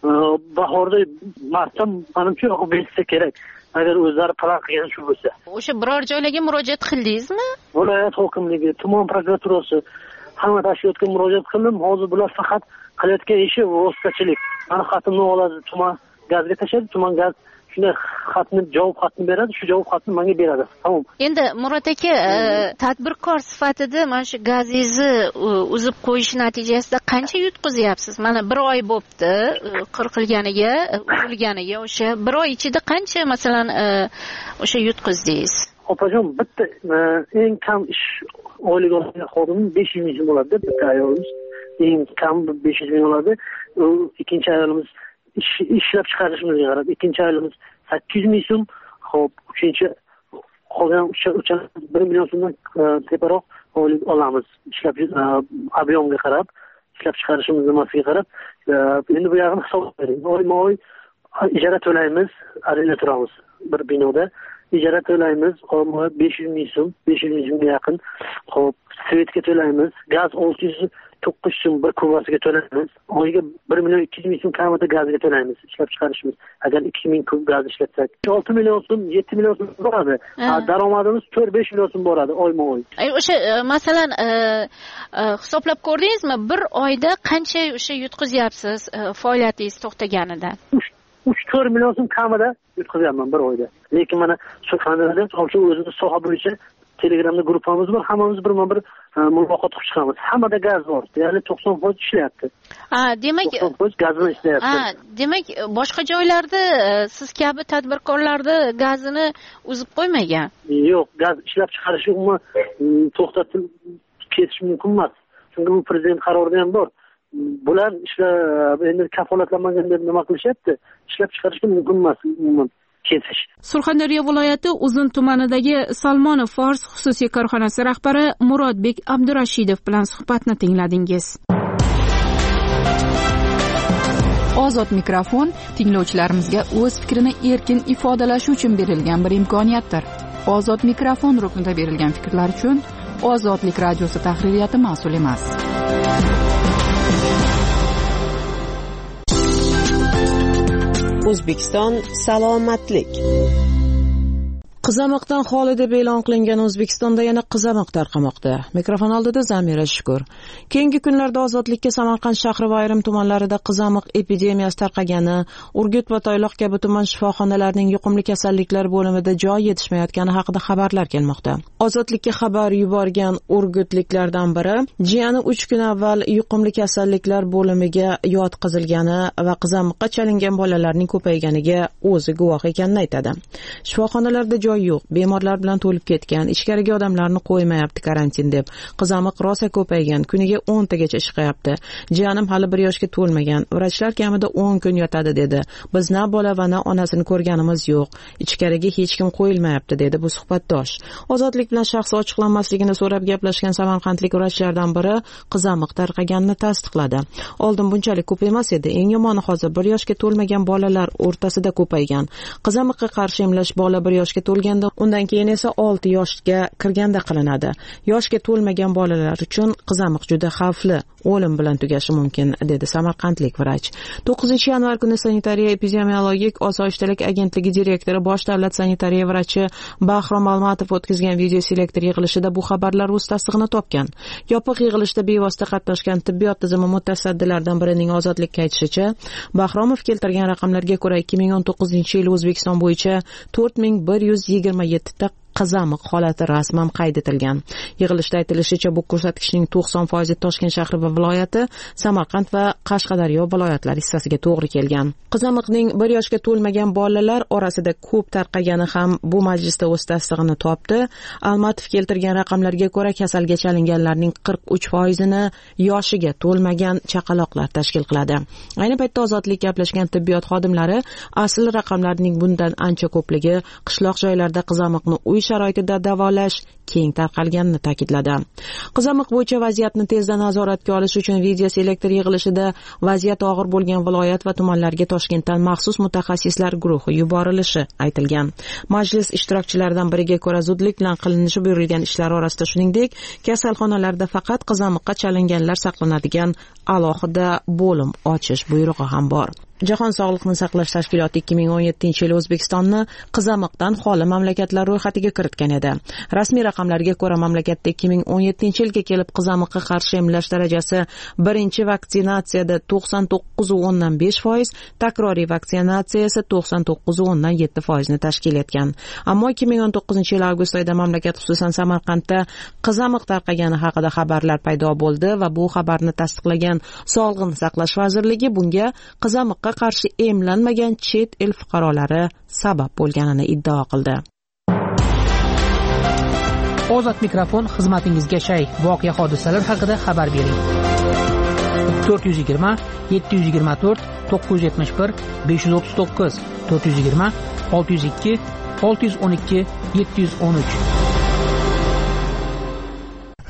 bahorda martdan menimcha yoqib bersa kerak. Agar o'zlari plan qilgan shu bo'lsa. O'sha biror joylarga murojaat qildingizmi? Viloyat hokimligi, tuman prokuraturasi hamma tashkilotga murojaat qildim. Hozir bular faqat qilayotgan ishi vositachilik. Mana xatimni oladi, tuman gazga tashlaydi, tuman gaz shunday xatni, javob xatni beradi, shu javob xatni menga beradi. Tamom. Endi Murat aka, tadbirkor sifatida mana shu gazingizni uzib qo'yish natijasida qancha yutqizyapsiz? Mana bir oy bo'pti, qirqilganiga, uzilganiga, o'sha bir oy ichida qancha masalan o'sha yutqizdingiz? Opajon, bitta eng kam ish oylik olgan xodimim besh yuz ming bo'ladi, bitta ayolimiz. Eng kam besh yuz ming bo'ladi. Ikkinchi ayolimiz ishlab chiqarishimizga qarab, ikkinchi ayolimiz sakkiz yuz ming so'm, xo'p, uchinchi qolgan uchta bir million so'mdan teparoq oylik olamiz. Ishlab ob'yomga qarab, ishlab chiqarishimiz nimasiga qarab, endi bu yog'ini hisob bering. Oyma-oy ijara to'laymiz, arenda turamiz bir binoda. ijara to'laymiz, besh yuz ming so'm, besh yuz ming so'mga yaqin. Xo'p, svetga to'laymiz, gaz olti yuz to'qqiz so'm bir kubasiga to'laymiz. Oyiga bir million ikki yuz ming so'm kamida gazga to'laymiz, ishlab chiqarishimiz. Agar ikki ming kub gaz ishlatsak, olti million so'm, yetti million so'm boradi. Daromadimiz to'rt besh million so'm boradi oyma-oy. O'sha masalan hisoblab ko'rdingizmi, bir oyda qancha o'sha yutqizyapsiz faoliyatingiz to'xtaganida? uch to'rt million so'm kamida yutqizyapman bir oyda. Lekin mana Surxondaryoda o'sha o'zimiz soha bo'yicha Telegramda gruppamiz bor, hammamiz birma-bir muloqot qilib chiqamiz. Hammada gaz bor, ya'ni to'qson foiz ishlayapti. Ha, demak, to'qson foiz gazini ishlayapti. Ha, demak, boshqa joylarda siz kabi tadbirkorlarda gazini uzib qo'ymagan. Yo'q, gaz ishlab chiqarishi umuman to'xtatib ketish mumkin emas. Chunki bu prezident qarorida ham bor. Bular ishlab endi kafolatlanmagan deb nima qilishyapti? Ishlab chiqarishga mumkin emas umuman. Ketish. Surxondaryo viloyati Uzun tumanidagi Salmonov Fors xususiy korxonasi rahbari Murodbek Abdurashidov bilan suhbatni tingladingiz. Ozod mikrofon tinglovchilarimizga o'z fikrini erkin ifodalashi uchun berilgan bir imkoniyatdir. Ozod mikrofon ruknida berilgan fikrlar uchun Ozodlik radiosi tahririyati mas'ul emas. O'zbekiston salomatlik. Qizamiqdan xoli deb e'lon qilingan O'zbekistonda yana qizamiq tarqamoqda. Mikrofon oldida Zamira Shukur. Keyingi kunlarda ozodlikka Samarqand shahri va ayrim tumanlarida qizamiq epidemiyasi tarqagani, Urgut va Toyloq kabi tuman shifoxonalarining yuqumli kasalliklar bo'limida joy yetishmayotgani haqida xabarlar kelmoqda. Ozodlikka xabar yuborgan urgutliklardan biri jiyani uch kun avval yuqumli kasalliklar bo'limiga yotqizilgani va qizamiqqa chalingan bolalarning ko'payganiga o'zi guvoh ekanini aytadi. Shifoxonalarda joy yo'q, bemorlar bilan to'lib ketgan, ichkariga odamlarni qo'ymayapti karantin deb. Qizamiq rosa ko'paygan, kuniga o'n tagacha chiqyapti. Jiyanim hali bir yoshga to'lmagan. Vrachlar kamida o'n kun yotadi dedi. Biz na bola va na onasini ko'rganimiz yo'q. Ichkariga hech kim qo'yilmayapti dedi bu suhbatdosh. Ozodlik bilan shaxsi ochiqlanmasligini so'rab gaplashgan samarqandlik vrachlardan biri qizamiq tarqaganini tasdiqladi. Oldin bunchalik ko'p emas edi. Eng yomoni hozir bir yoshga to'lmagan bolalar o'rtasida ko'paygan. Qizamiqqa qarshi emlash bola bir yoshga to'lganda, undan keyin esa olti yoshga kirganda qilinadi. Yoshga to'lmagan bolalar uchun qizamiq juda xavfli, o'lim bilan tugashi mumkin dedi samarqandlik vrach. to'qqizinchi yanvar kuni sanitariya epidemiologik osoyishtalik agentligi direktori bosh davlat sanitariya vrachi Bahrom Almatov o'tkazgan video selektor yig'ilishida bu xabarlar o'z tasdig'ini topgan. Yopiq yig'ilishda bevosita qatnashgan tibbiyot tizimi mutasaddilaridan birining ozodlikka aytishicha, Bahromov keltirgan raqamlarga ko'ra ikki ming o'n to'qqizinchi yil O'zbekiston bo'yicha to'rt ming bir yuz yigirma yetti ta qizamiq holati rasman qayd etilgan. Yig'ilishda aytilishicha, bu ko'rsatkichning to'qson foizi Toshkent shahri va viloyati, Samarqand va Qashqadaryo viloyatlari hissasiga to'g'ri kelgan. Qizamiqning bir yoshga to'lmagan bolalar orasida ko'p tarqagani ham bu majlisda o'z tasdig'ini topdi. Almatov keltirgan raqamlarga ko'ra, kasalga chalinganlarning qirq uch foizini yoshiga to'lmagan chaqaloqlar tashkil qiladi. Ayni paytda ozodlik gaplashgan tibbiyot xodimlari asl raqamlarning bundan ancha ko'pligi, qishloq joylarda qizamiqni uy sharoitida davolash keng tarqalganini ta'kidladi. Qizamiq bo'yicha vaziyatni tezda nazoratga olish uchun video selektor yig'ilishida vaziyat og'ir bo'lgan viloyat va tumanlarga Toshkentdan maxsus mutaxassislar guruhi yuborilishi aytilgan. Majlis ishtirokchilaridan biriga ko'ra, zudlik bilan qilinishi buyurilgan ishlar orasida shuningdek, kasalxonalarda faqat qizamiqqa chalinganlar saqlanadigan alohida bo'lim ochish buyrug'i ham bor. Jahon sog'liqni saqlash tashkiloti ikki ming o'n yettinchi yil O'zbekistonni qizamiqdan xoli mamlakatlar ro'yxatiga kiritgan edi. Rasmiy raqamlarga ko'ra, mamlakatda ikki ming o'n yettinchi yilga kelib qizamiqqa qarshi emlash darajasi birinchi vaksinatsiyada to'qson to'qqiz nuqta o'ndan besh foiz, takroriy vaksinatsiya esa to'qson to'qqiz nuqta o'ndan yetti foizni tashkil etgan. Ammo ikki ming o'n to'qqizinchi yil avgust oyida mamlakat, xususan Samarqandda qizamiq tarqagani haqida xabarlar paydo bo'ldi va bu xabarni tasdiqlagan Sog'liqni saqlash vazirligi bunga qizamiqqa qarshi emlanmagan chet el fuqarolari sabab bo'lganini iddao qildi. Ozod mikrofon xizmatingizga shay. Voqea hodisalar haqida xabar bering. to'rt yuz yigirma yetti yuz yigirma to'rt to'qqiz yuz yetmish bir besh yuz o'ttiz to'qqiz to'rt yuz yigirma olti yuz ikki olti yuz o'n ikki yetti yuz o'n uch.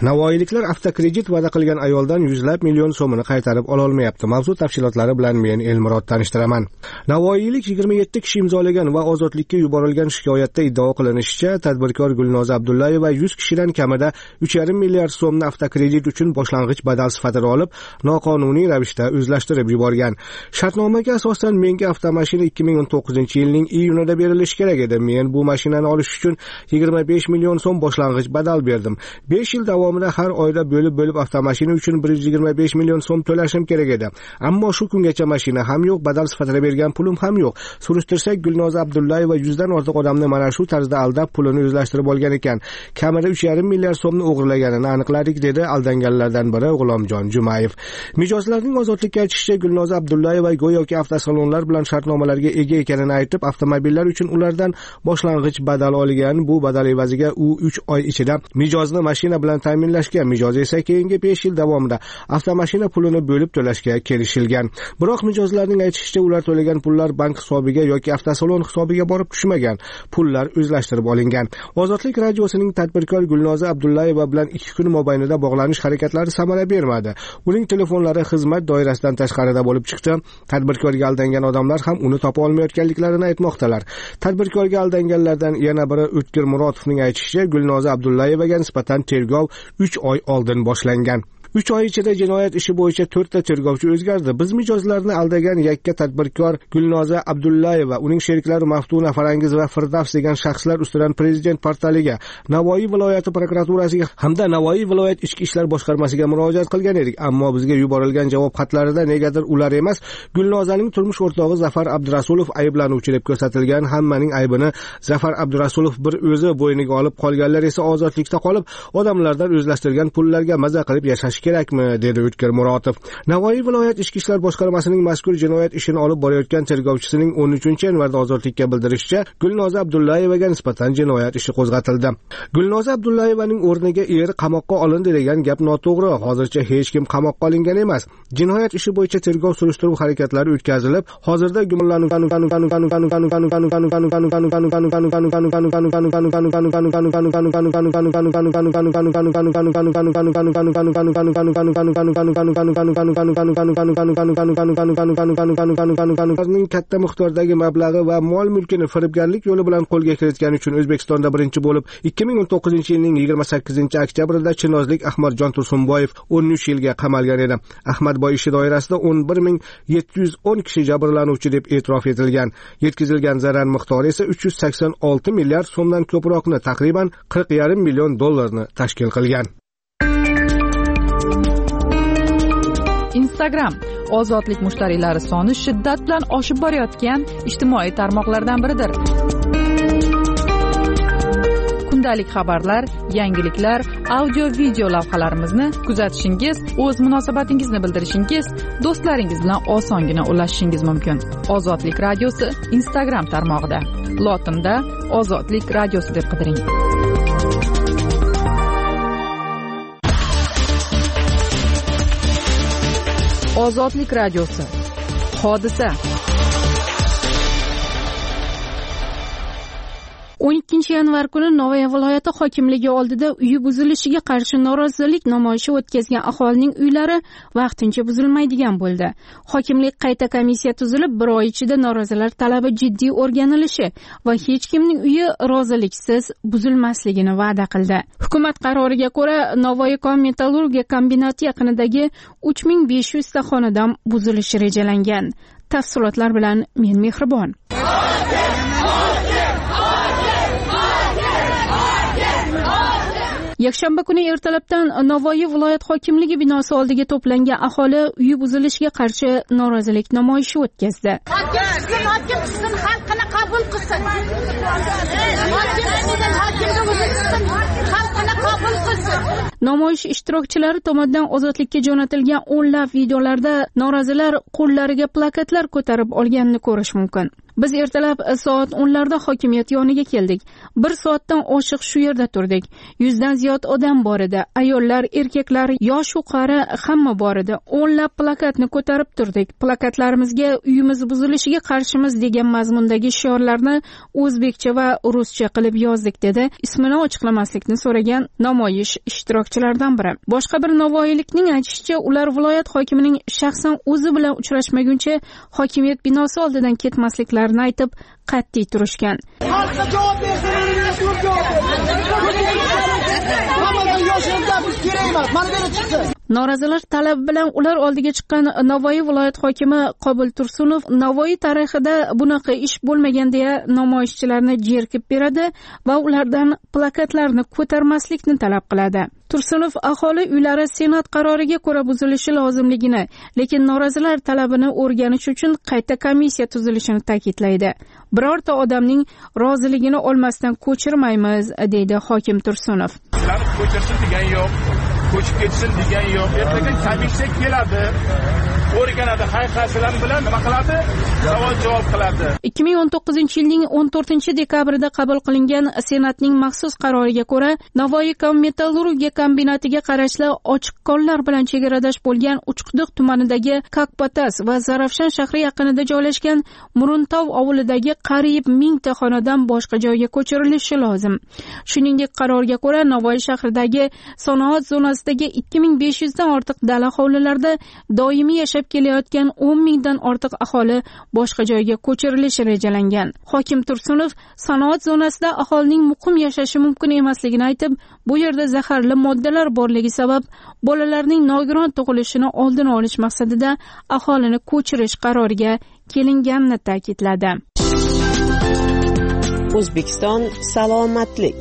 Navoiyliklar avtokredit va'da qilgan ayoldan yuzlab million so'mini qaytarib ola olmayapti. Mavzu tafsilotlari bilan men Elmurod tanishtiraman. Navoiylik yigirma yetti kishi imzolagan va ozodlikka yuborilgan shikoyatda iddao qilinishicha, tadbirkor Gulnoza Abdullayeva yuz kishidan kamida uch yarim milliard so'mni avtokredit uchun boshlang'ich badal sifatida olib, noqonuniy ravishda o'zlashtirib yuborgan. Shartnomaga asosan menga avtomashina ikki ming o'n to'qqizinchi yilning iyunida berilishi kerak edi. Men bu mashinani olish uchun yigirma besh million so'm boshlang'ich badal berdim. besh yil davomida har oyda bo'lib-bo'lib avtomashina uchun bir yuz yigirma besh million so'm to'lashim kerak edi. Ammo shu kungacha mashina ham yo'q, badal sifatida bergan pulim ham yo'q. Surishtirsak, Gulnoza Abdullayeva yuzdan ortiq odamni mana shu tarzda aldab pulini o'zlashtirib olgan ekan. Kamida uch yarim milliard so'mni o'g'irlaganini aniqladik, dedi aldanganlardan biri G'ulomjon Jumayev. Mijozlarning ozodlikka aytishicha, Gulnoza Abdullayeva go'yoki avtosalonlar bilan shartnomalarga ega ekanini aytib, avtomobillar uchun ulardan boshlang'ich badal olgan. Bu badal evaziga u uch oy ichida mijozni mashina bilan ta'minlashga, mijoz esa keyingi besh yil davomida avtomashina pulini bo'lib to'lashga kelishilgan. Biroq mijozlarning aytishicha, ular to'lagan pullar bank hisobiga yoki avtosalon hisobiga borib tushmagan. Pullar o'zlashtirib olingan. Ozodlik radiosining tadbirkor Gulnoza Abdullayeva bilan ikki kun mobaynida bog'lanish harakatlari samara bermadi. Uning telefonlari xizmat doirasidan tashqarida bo'lib chiqdi. Tadbirkorga aldangan odamlar ham uni topa olmayotganliklarini aytmoqdalar. Tadbirkorga aldanganlardan yana biri O'tkir Murodovning aytishicha, Gulnoza Abdullayevaga nisbatan tergov uch oy oldin boshlangan. uch oy ichida jinoyat ishi bo'yicha to'rtta tergovchi o'zgardi. Biz mijozlarni aldagan yakka tadbirkor Gulnoza Abdullayeva, uning sheriklari Maftuna Farangiz va Firdavs degan shaxslar ustidan Prezident portaliga, Navoiy viloyati prokuraturasiga hamda Navoiy viloyat ichki ishlar boshqarmasiga murojaat qilgan edik. Ammo bizga yuborilgan javob xatlarida negadir ular emas, Gulnozaning turmush o'rtog'i Zafar Abdurasulov ayblanuvchi deb ko'rsatilgan. Hammaning aybini Zafar Abdurasulov bir o'zi bo'yniga olib, qolganlar esa ozodlikda qolib, odamlardan o'zlashtirgan pullarga maza qilib yashash kerakmi, dedi O'tkir Murodov. Navoiy viloyat ichki ishlar boshqarmasining mazkur jinoyat ishini olib borayotgan tergovchisining o'n uchinchi yanvarda ozodlikka bildirishicha, Gulnoza Abdullayevaga nisbatan jinoyat ishi qo'zg'atildi. Gulnoza Abdullayevaning o'rniga eri qamoqqa olindi degan gap noto'g'ri. Hozircha hech kim qamoqqa olingan emas. Jinoyat ishi bo'yicha tergov surishtiruv harakatlari o'tkazilib, hozirda gumonlanuvchi ning katta miqdordagi mablag'i va mol mulkini firibgarlik yo'li bilan qo'lga kiritgani uchun O'zbekistonda birinchi bo'lib ikki ming o'n to'qqizinchi yilning yigirma sakkizinchi oktyabrida chinozlik Ahmadjon Tursunboyev o'n uch yilga qamalgan edi. Ahmadboy ishi doirasida o'n bir ming yetti yuz o'n kishi jabrlanuvchi deb e'tirof etilgan. Yetkazilgan zarar miqdori esa uch yuz sakson olti milliard so'mdan ko'proqni, taxriban qirq yarim million dollarni tashkil qilgan. Instagram ozodlik mushtariylari soni shiddat bilan oshib borayotgan ijtimoiy tarmoqlardan biridir. Kundalik xabarlar, yangiliklar, audio video lavhalarimizni kuzatishingiz, o'z munosabatingizni bildirishingiz, do'stlaringiz bilan osongina ulashishingiz mumkin. Ozodlik radiosi Instagram tarmog'ida. Lotinda Ozodlik radiosi deb qidiring. Ozodlik radiosi. Hodisa. o'n ikkinchi yanvar kuni Navoiy viloyati hokimligi oldida uyi buzilishiga qarshi norozilik namoyishi o'tkazgan aholining uylari vaqtincha buzilmaydigan bo'ldi. Hokimlik qayta komissiya tuzilib, bir oy ichida norozilar talabi jiddiy o'rganilishi va hech kimning uyi roziliksiz buzilmasligini va'da qildi. Hukumat qaroriga ko'ra, Navoiy kon metallurgiya kombinati yaqinidagi uch ming besh yuz ta xonadon buzilishi rejalangan. Tafsilotlar bilan men Mehribon. Yakshanba kuni ertalabdan Navoiy viloyat hokimligi binosi oldiga to'plangan aholi uyi buzilishiga qarshi norozilik namoyishi o'tkazdi. Hokim chiqsin, xalqini qabul qilsin. Xalqini qabul qilsin. Namoyish ishtirokchilari tomonidan ozodlikka jo'natilgan o'nlab videolarda norozilar qo'llariga plakatlar ko'tarib olganini ko'rish mumkin. Biz ertalab soat o'nlarda hokimiyat yoniga keldik. Bir soatdan oshiq shu yerda turdik. Yuzdan ziyod odam bor edi. Ayollar, erkaklar, yosh-u qari hamma bor edi. O'nlab plakatni ko'tarib turdik. Plakatlarimizga uyimiz buzilishiga qarshimiz degan mazmundagi shiorlarni o'zbekcha va ruscha qilib yozdik, dedi ismini ochiqlamaslikni so'ragan namoyish ishtirokchilaridan biri. Boshqa bir navoiylikning aytishicha, ular viloyat hokimining shaxsan o'zi bilan uchrashmaguncha hokimiyat binosi oldidan ketmasliklarini aytib qat'iy turishgan. Xalqqa javob bersangiz, Norozilar talabi bilan ular oldiga chiqqan Navoiy viloyat hokimi Qobul Tursunov Navoiy tarixida bunaqa ish bo'lmagan deya namoyishchilarni jerkib beradi va ulardan plakatlarni ko'tarmaslikni talab qiladi. Tursunov aholi uylari Senat qaroriga ko'ra buzilishi lozimligini, lekin norozilar talabini o'rganish uchun qayta komissiya tuzilishini ta'kidlaydi. Birorta odamning roziligini olmasdan ko'chirmaymiz, deydi hokim Tursunov. Ko'chirsin degan yo'q, ko'chib ketsin degan yo'q. Ertaga komissiya keladi, o'rganadi, haqiqatlar bilan nima qiladi? Savol javob qiladi. ikki ming o'n to'qqizinchi yilning o'n to'rtinchi dekabrida qabul qilingan Senatning maxsus qaroriga ko'ra, Navoiy kom-metallurgiya kombinatiga qarashli ochiq konlar bilan chegaradosh bo'lgan Uchquduq tumanidagi Kakpatas va Zarafshon shahri yaqinida joylashgan Muruntov ovulidagi qariyb mingta xonadan boshqa joyga ko'chirilishi lozim. Shuningdek, qarorga ko'ra Navoiy shahridagi sanoat zonasidagi ikki ming besh yuz dan ortiq dala hovlilarda doimiy yashab kelayotgan o'n mingdan ortiq aholi boshqa joyga ko'chirilishi rejalangan. Hokim Tursunov sanoat zonasida aholining muqim yashashi mumkin emasligini aytib, bu yerda zaharli moddalar borligi sabab bolalarning nogiron tug'ilishini oldini olish maqsadida aholini ko'chirish qaroriga kelinganini ta'kidladi. O'zbekiston salomatlik.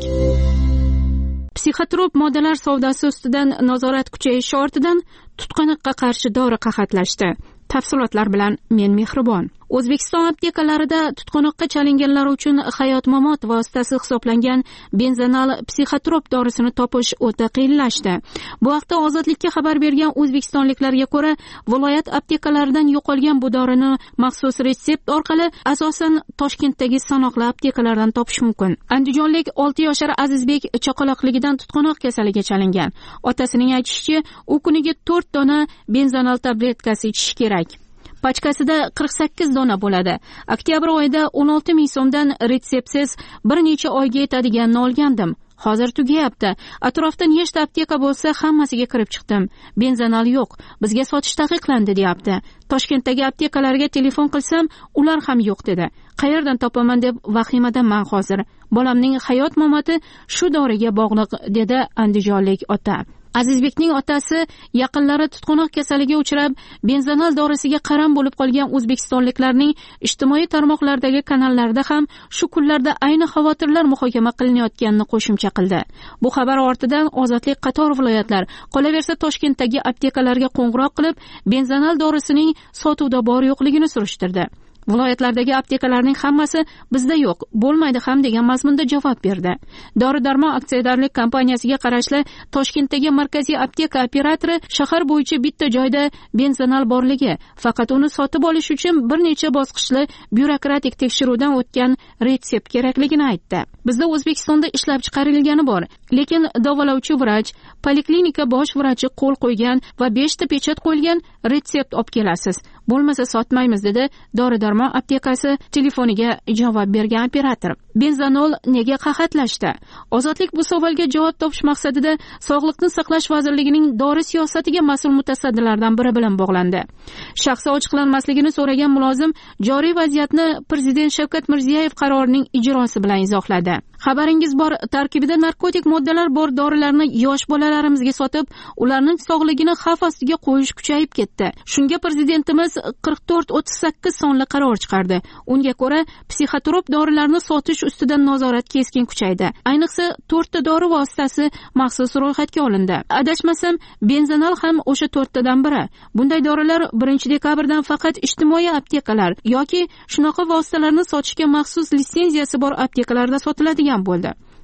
Psixotrop moddalar savdosi ustidan nazorat kuchayishi ortidan tutqanoqqa qarshi dori qahatlashdi. Tafsilotlar bilan men Mehribon. O'zbekiston aptekalarida tutqanoqqa chalinganlar uchun hayot-mamot vositasi hisoblangan benzanal psixotrop dorisini topish o'ta qiyinlashdi. Bu haqda Ozodlikka xabar bergan o'zbekistonliklarga ko'ra, viloyat aptekalaridan yo'qolgan bu dorini maxsus retsept orqali asosan Toshkentdagi sanoqli aptekalardan topish mumkin. Andijonlik olti yoshar Azizbek chaqaloqligidan tutqanoq kasaliga chalingan. Otasining aytishicha, u kuniga to'rt dona benzanal tabletkasi ichish kerak. Pachkasida qirq sakkiz dona bo'ladi. Oktyabr oyida o'n olti ming so'mdan retseptsiz bir necha oyga yetadiganini olgandim. Hozir tugayapti. Atrofda nechta apteka bo'lsa, hammasiga kirib chiqdim. Benzanal yo'q. Bizga sotish taqiqlandi, deyapti. Toshkentdagi aptekalarga telefon qilsam, ular ham yo'q dedi. Qayerdan topaman deb vahimadanman hozir. Bolamning hayot mamoti shu doriga bog'liq, dedi andijonlik ota. Azizbekning otasi yaqinlari tutqanoq kasaliga uchrab, benzanal dorisiga qaram bo'lib qolgan o'zbekistonliklarning ijtimoiy tarmoqlardagi kanallarda ham shu kunlarda ayni xavotirlar muhokama qilinayotganini qo'shimcha qildi. Bu xabar ortidan Ozodlik qator viloyatlar, qolaversa Toshkentdagi aptekalarga qo'ng'iroq qilib, benzanal dorisining sotuvda bor yo'qligini surishtirdi. Viloyatlardagi aptekalarning hammasi bizda yo'q, bo'lmaydi ham degan mazmunda javob berdi. Dori-darmon aksiyadorlik kompaniyasiga qarashli Toshkentdagi markaziy apteka operatori shahar bo'yicha bitta joyda benzanal borligi, faqat uni sotib olish uchun bir necha bosqichli byurokratik tekshiruvdan o'tgan retsept kerakligini aytdi. Bizda O'zbekistonda ishlab chiqarilgani bor, lekin davolovchi vrach, poliklinika bosh vrachi qo'l qo'ygan va besh ta pechat qo'yilgan retsept olib kelasiz. Bo'lmasa sotmaymiz, dedi Dori-darmon aptekasi telefoniga javob bergan operator. Benzanol nega qahatlashdi? Ozodlik bu savolga javob topish maqsadida Sog'liqni saqlash vazirligining dori siyosatiga mas'ul mutasaddilardan biri bilan bog'landi. Shaxsi ochiqlanmasligini so'ragan mulozim joriy vaziyatni Prezident Shavkat Mirziyoyev qarorining ijrosi bilan izohladi. Xabaringiz bor, tarkibida narkotik moddalar bor dorilarni yosh bolalarimizga sotib, ularning sog'ligini xavf ostiga qo'yish kuchayib ketdi. Shunga prezidentimiz qirq to'rt o'ttiz sakkiz sonli qaror chiqardi. Unga ko'ra, psixotrop dorilarni sotish ustidan nazorat keskin kuchaydi. Ayniqsa, to'rtta dori vositasi maxsus ro'yxatga olindi. Adashmasam, benzanal ham o'sha to'rttadan biri. Bunday dorilar birinchi dekabrdan faqat ijtimoiy aptekalar yoki shunaqa vositalarni sotishga maxsus litsenziyasi bor aptekalarda sotiladigan bo'ldi.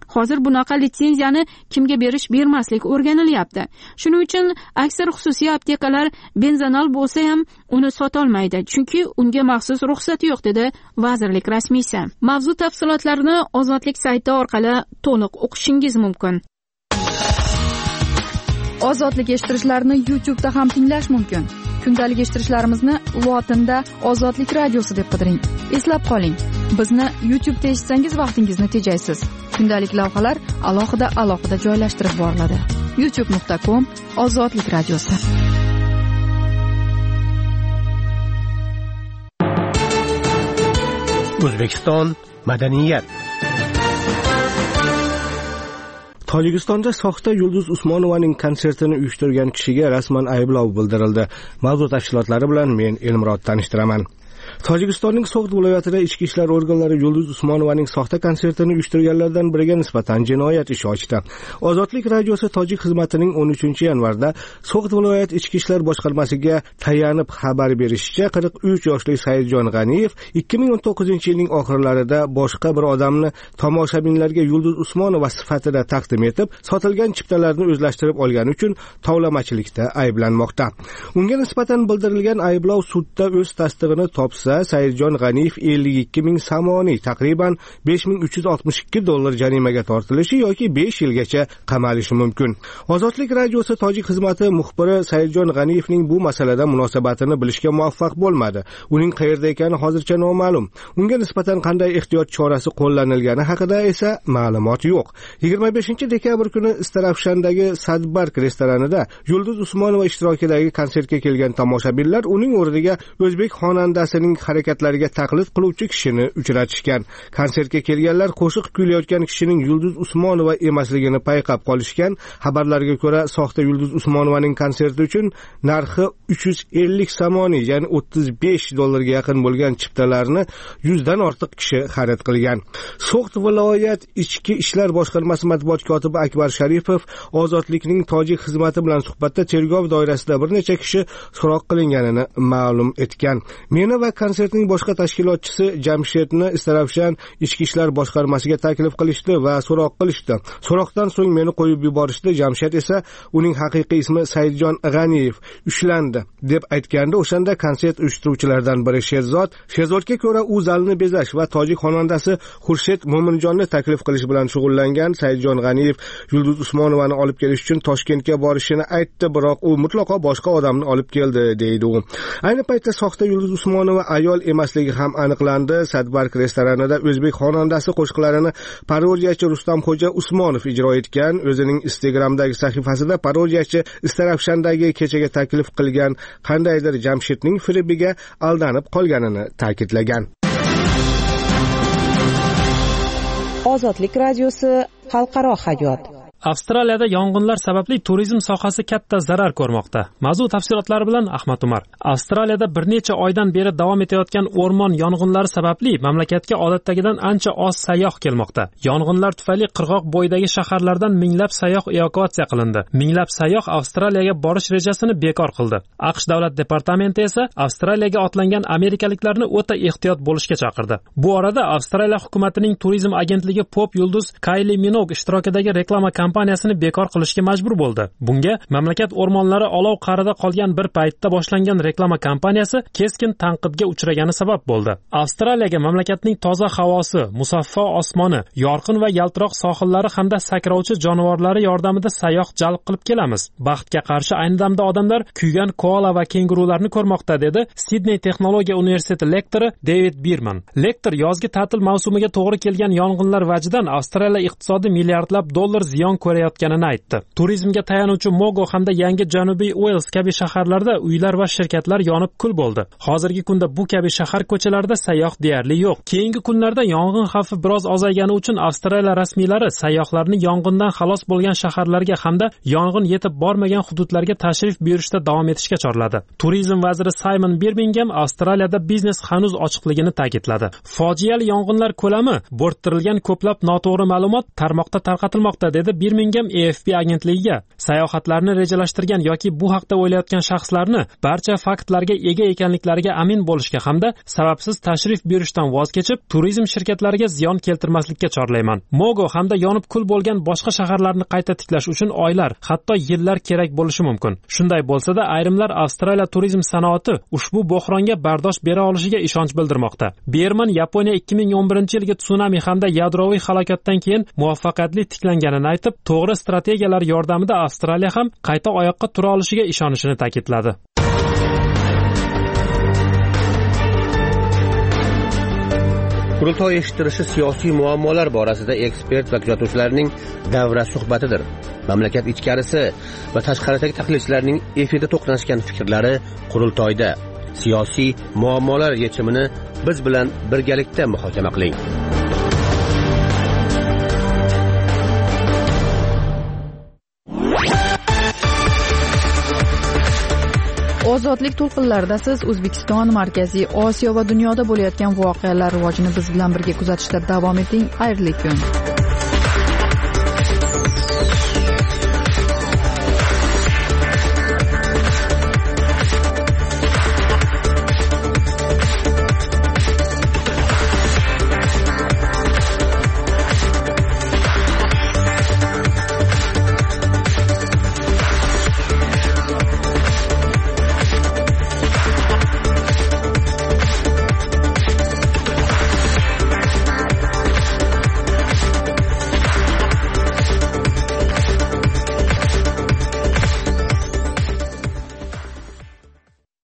hozir bunaqa litsenziyani kimga berish bermaslik o'rganilyapti. Shuning uchun aksar xususiy aptekalar benzanol bo'lsa ham uni sotolmaydi, chunki unga maxsus ruxsati yo'q, dedi vazirlik rasmiysi. Mavzu tafsilotlarini Ozodlik sayti orqali to'liq o'qishingiz mumkin. Ozodlik eshittirishlarni YouTube da ham tinglash mumkin. Kundalik eshittirishlarimizni lotinda Ozodlik radiosi deb qidiring. Eslab qoling, bizni YouTube da eshitsangiz vaqtingizni tejaysiz. Kundalik lavhalar alohida alohida joylashtirib boriladi. youtube nuqta com Ozodlik radiosi. O'zbekiston madaniyat. Tojikistonda soxta Yulduz Usmonovaning konsertini uyushtirgan kishiga rasman ayblov bildirildi. Mavzu tafsilotlari bilan men Elmurod tanishtiraman. Tojikistonning So'g'd viloyatida ichki ishlar organlari Yulduz Usmonovaning soxta konsertini uyushtirganlardan biriga nisbatan jinoyat ishi ochdi. Ozodlik radiosi Tojik xizmatining o'n uchinchi yanvarda So'g'd viloyat ichki ishlar boshqarmasiga tayanib xabar berishicha, qirq uch yoshli Saidjon G'aniyev ikki ming o'n to'qqizinchi yilning oxirlarida boshqa bir odamni tomoshabinlarga Yulduz Usmonova sifatida taqdim etib, sotilgan chiptalarni o'zlashtirib olgani uchun tovlamachilikda ayblanmoqda. Unga nisbatan bildirilgan ayblov sudda o'z tasdig'ini topsa, Saidjon G'aniyev ellik ikki ming samoniy, taqriban besh ming uch yuz oltmish ikki dollar jarimaga tortilishi yoki besh yilgacha qamalishi mumkin. Ozodlik radiosi Tojik xizmati muxbiri Saidjon G'aniyevning bu masalada munosabatini bilishga muvaffaq bo'lmadi. Uning qayerda ekani hozircha noma'lum. Unga nisbatan qanday ehtiyot chorasi qo'llanilgani haqida esa ma'lumot yo'q. yigirma beshinchi dekabr kuni Istarafshandagi Sadbark restoranida Yulduz Usmonova ishtirokidagi konsertga kelgan tomoshabinlar uning o'rniga o'zbek xonandasining harakatlariga taqlid qiluvchi kishini uchratishgan. Konsertga kelganlar qo'shiq kuylayotgan kishining Yulduz Usmonova emasligini payqab qolishgan. Xabarlarga ko'ra, soxta Yulduz Usmonovaning konserti uchun narxi uch yuz ellik samoniy, ya'ni o'ttiz besh dollarga yaqin bo'lgan chiptalarni yuz dan ortiq kishi xarid qilgan. So'g'd viloyat ichki ishlar boshqarmasi matbuot kotibi Akbar Sharipov Ozodlikning Tojik xizmati bilan suhbatda tergov doirasida bir necha kishi so'roq qilinganini ma'lum etgan. Meni va konsertning boshqa tashkilotchisi Jamshedni Istarafshan ichki ishlar boshqarmasiga taklif qilishdi va so'roq qilishdi. So'roqdan so'ng meni qo'yib yuborishdi. Jamshed esa uning haqiqiy ismi Saidjon G'aniyev ushlandi deb aytganda, o'shanda konsert uyushtiruvchilardan biri Sherzod, Sherzodga ko'ra u zalni bezash va tojik xonandasi Xurshid Mo'minjonni taklif qilish bilan shug'ullangan. Saidjon G'aniyev Yulduz Usmonovani olib kelish uchun Toshkentga borishini aytdi, biroq u mutlaqo boshqa odamni olib keldi, deydi u. Ayni paytda soxta Yulduz Usmonova ayol emasligi ham aniqlandi. Sadbark restoranida o'zbek xonandasi qo'shiqlarini parodiyachi Rustamxo'ja Usmonov ijro etgan. O'zining Instagramdagi sahifasida parodiyachi Istarafshandagi kechaga taklif qilgan qandaydir Jamshedning firibiga aldanib qolganini ta'kidlagan. Ozodlik radiosi xalqaro hayot. Avstraliyada yong'inlar sababli turizm sohasi katta zarar ko'rmoqda. Mavzu tafsilotlari bilan Ahmad Umar. Avstraliyada bir necha oydan beri davom etayotgan o'rmon yong'inlari sababli mamlakatga odatdagidan ancha oz sayyoh kelmoqda. Yong'inlar tufayli qirg'oq bo'yidagi shaharlardan minglab sayyoh evakuatsiya qilindi. Minglab sayyoh Avstraliyaga borish rejasini bekor qildi. AQSh davlat departamenti esa Avstraliyaga otlangan amerikaliklarni o'ta ehtiyot bo'lishga chaqirdi. Bu orada Avstraliya hukumatining turizm agentligi pop yulduz Kayli Minogue ishtirokidagi reklama kompaniyasini bekor qilishga majbur bo'ldi. Bunga mamlakat o'rmonlari olov qa'rida qolgan bir paytda boshlangan reklama kompaniyasi keskin tanqidga uchragani sabab bo'ldi. Avstraliyaga mamlakatning toza havosi, musaffo osmoni, yorqin va yaltiroq sohillari hamda sakrovchi jonivorlari yordamida sayyoh jalb qilib kelamiz. Baxtga qarshi ayni damda odamlar kuygan koala va kengurularni ko'rmoqda, dedi Sidney Texnologiya universiteti lektori David Birman. Lektor yozgi ta'til mavsumiga to'g'ri kelgan yong'inlar vajidan Avstraliya iqtisodi milliardlab dollar ziyon ko'rayotganini aytdi. Turizmga tayanuvchi Mogo hamda yangi Janubiy Uels kabi shaharlarda uylar va shirkatlar yonib kul bo'ldi. Hozirgi kunda bu kabi shahar ko'chalarida sayyoh deyarli yo'q. Keyingi kunlarda yong'in xavfi biroz ozaygani uchun Avstraliya rasmiylari sayyohlarni yong'indan xalos bo'lgan shaharlarga hamda yong'in yetib bormagan hududlarga tashrif buyurishda davom etishga chorladi. Turizm vaziri Simon Birmingham Avstraliyada biznes hanuz ochiqligini ta'kidladi. Fojiali yong'inlar ko'lami, bo'rttirilgan ko'plab noto'g'ri ma'lumot tarmoqda tarqatilmoqda, dedi Birmingham A F P agentligiga sayohatlarni rejalashtirgan yoki bu haqda o'ylayotgan shaxslarni barcha faktlarga ega ekanliklariga amin bo'lishga hamda sababsiz tashrif buyurishdan voz kechib, turizm shirkatlariga ziyon keltirmaslikka chorlayman. Mogo hamda yonib kul bo'lgan boshqa shaharlarni qayta tiklash uchun oylar, hatto yillar kerak bo'lishi mumkin. Shunday bo'lsa-da, ayrimlar Avstraliya turizm sanoati ushbu bo'hronga bardosh bera olishiga ishonch bildirmoqda. Berman Yaponiya ikki ming o'n birinchi yilgi tsunami hamda yadroviy halokatdan keyin muvaffaqiyatli tiklanganini aytib, to'g'ri strategiyalar yordamida Avstraliya ham qayta oyoqqa tura olishiga ishonishini ta'kidladi. Qurultoy eshittirishi siyosiy muammolar borasida ekspert va kuzatuvchilarning davra suhbatidir. Mamlakat ichkarisi va tashqaridagi tahlilchilarning efirda to'qnashgan fikrlari qurultoyda. Siyosiy muammolar yechimini biz bilan birgalikda muhokama qiling. Ozodlik to'lqinlarida siz O'zbekiston, Markaziy Osiyo va dunyoda bo'layotgan voqealar rivojini biz bilan birga kuzatishda davom eting. Xayrli kun.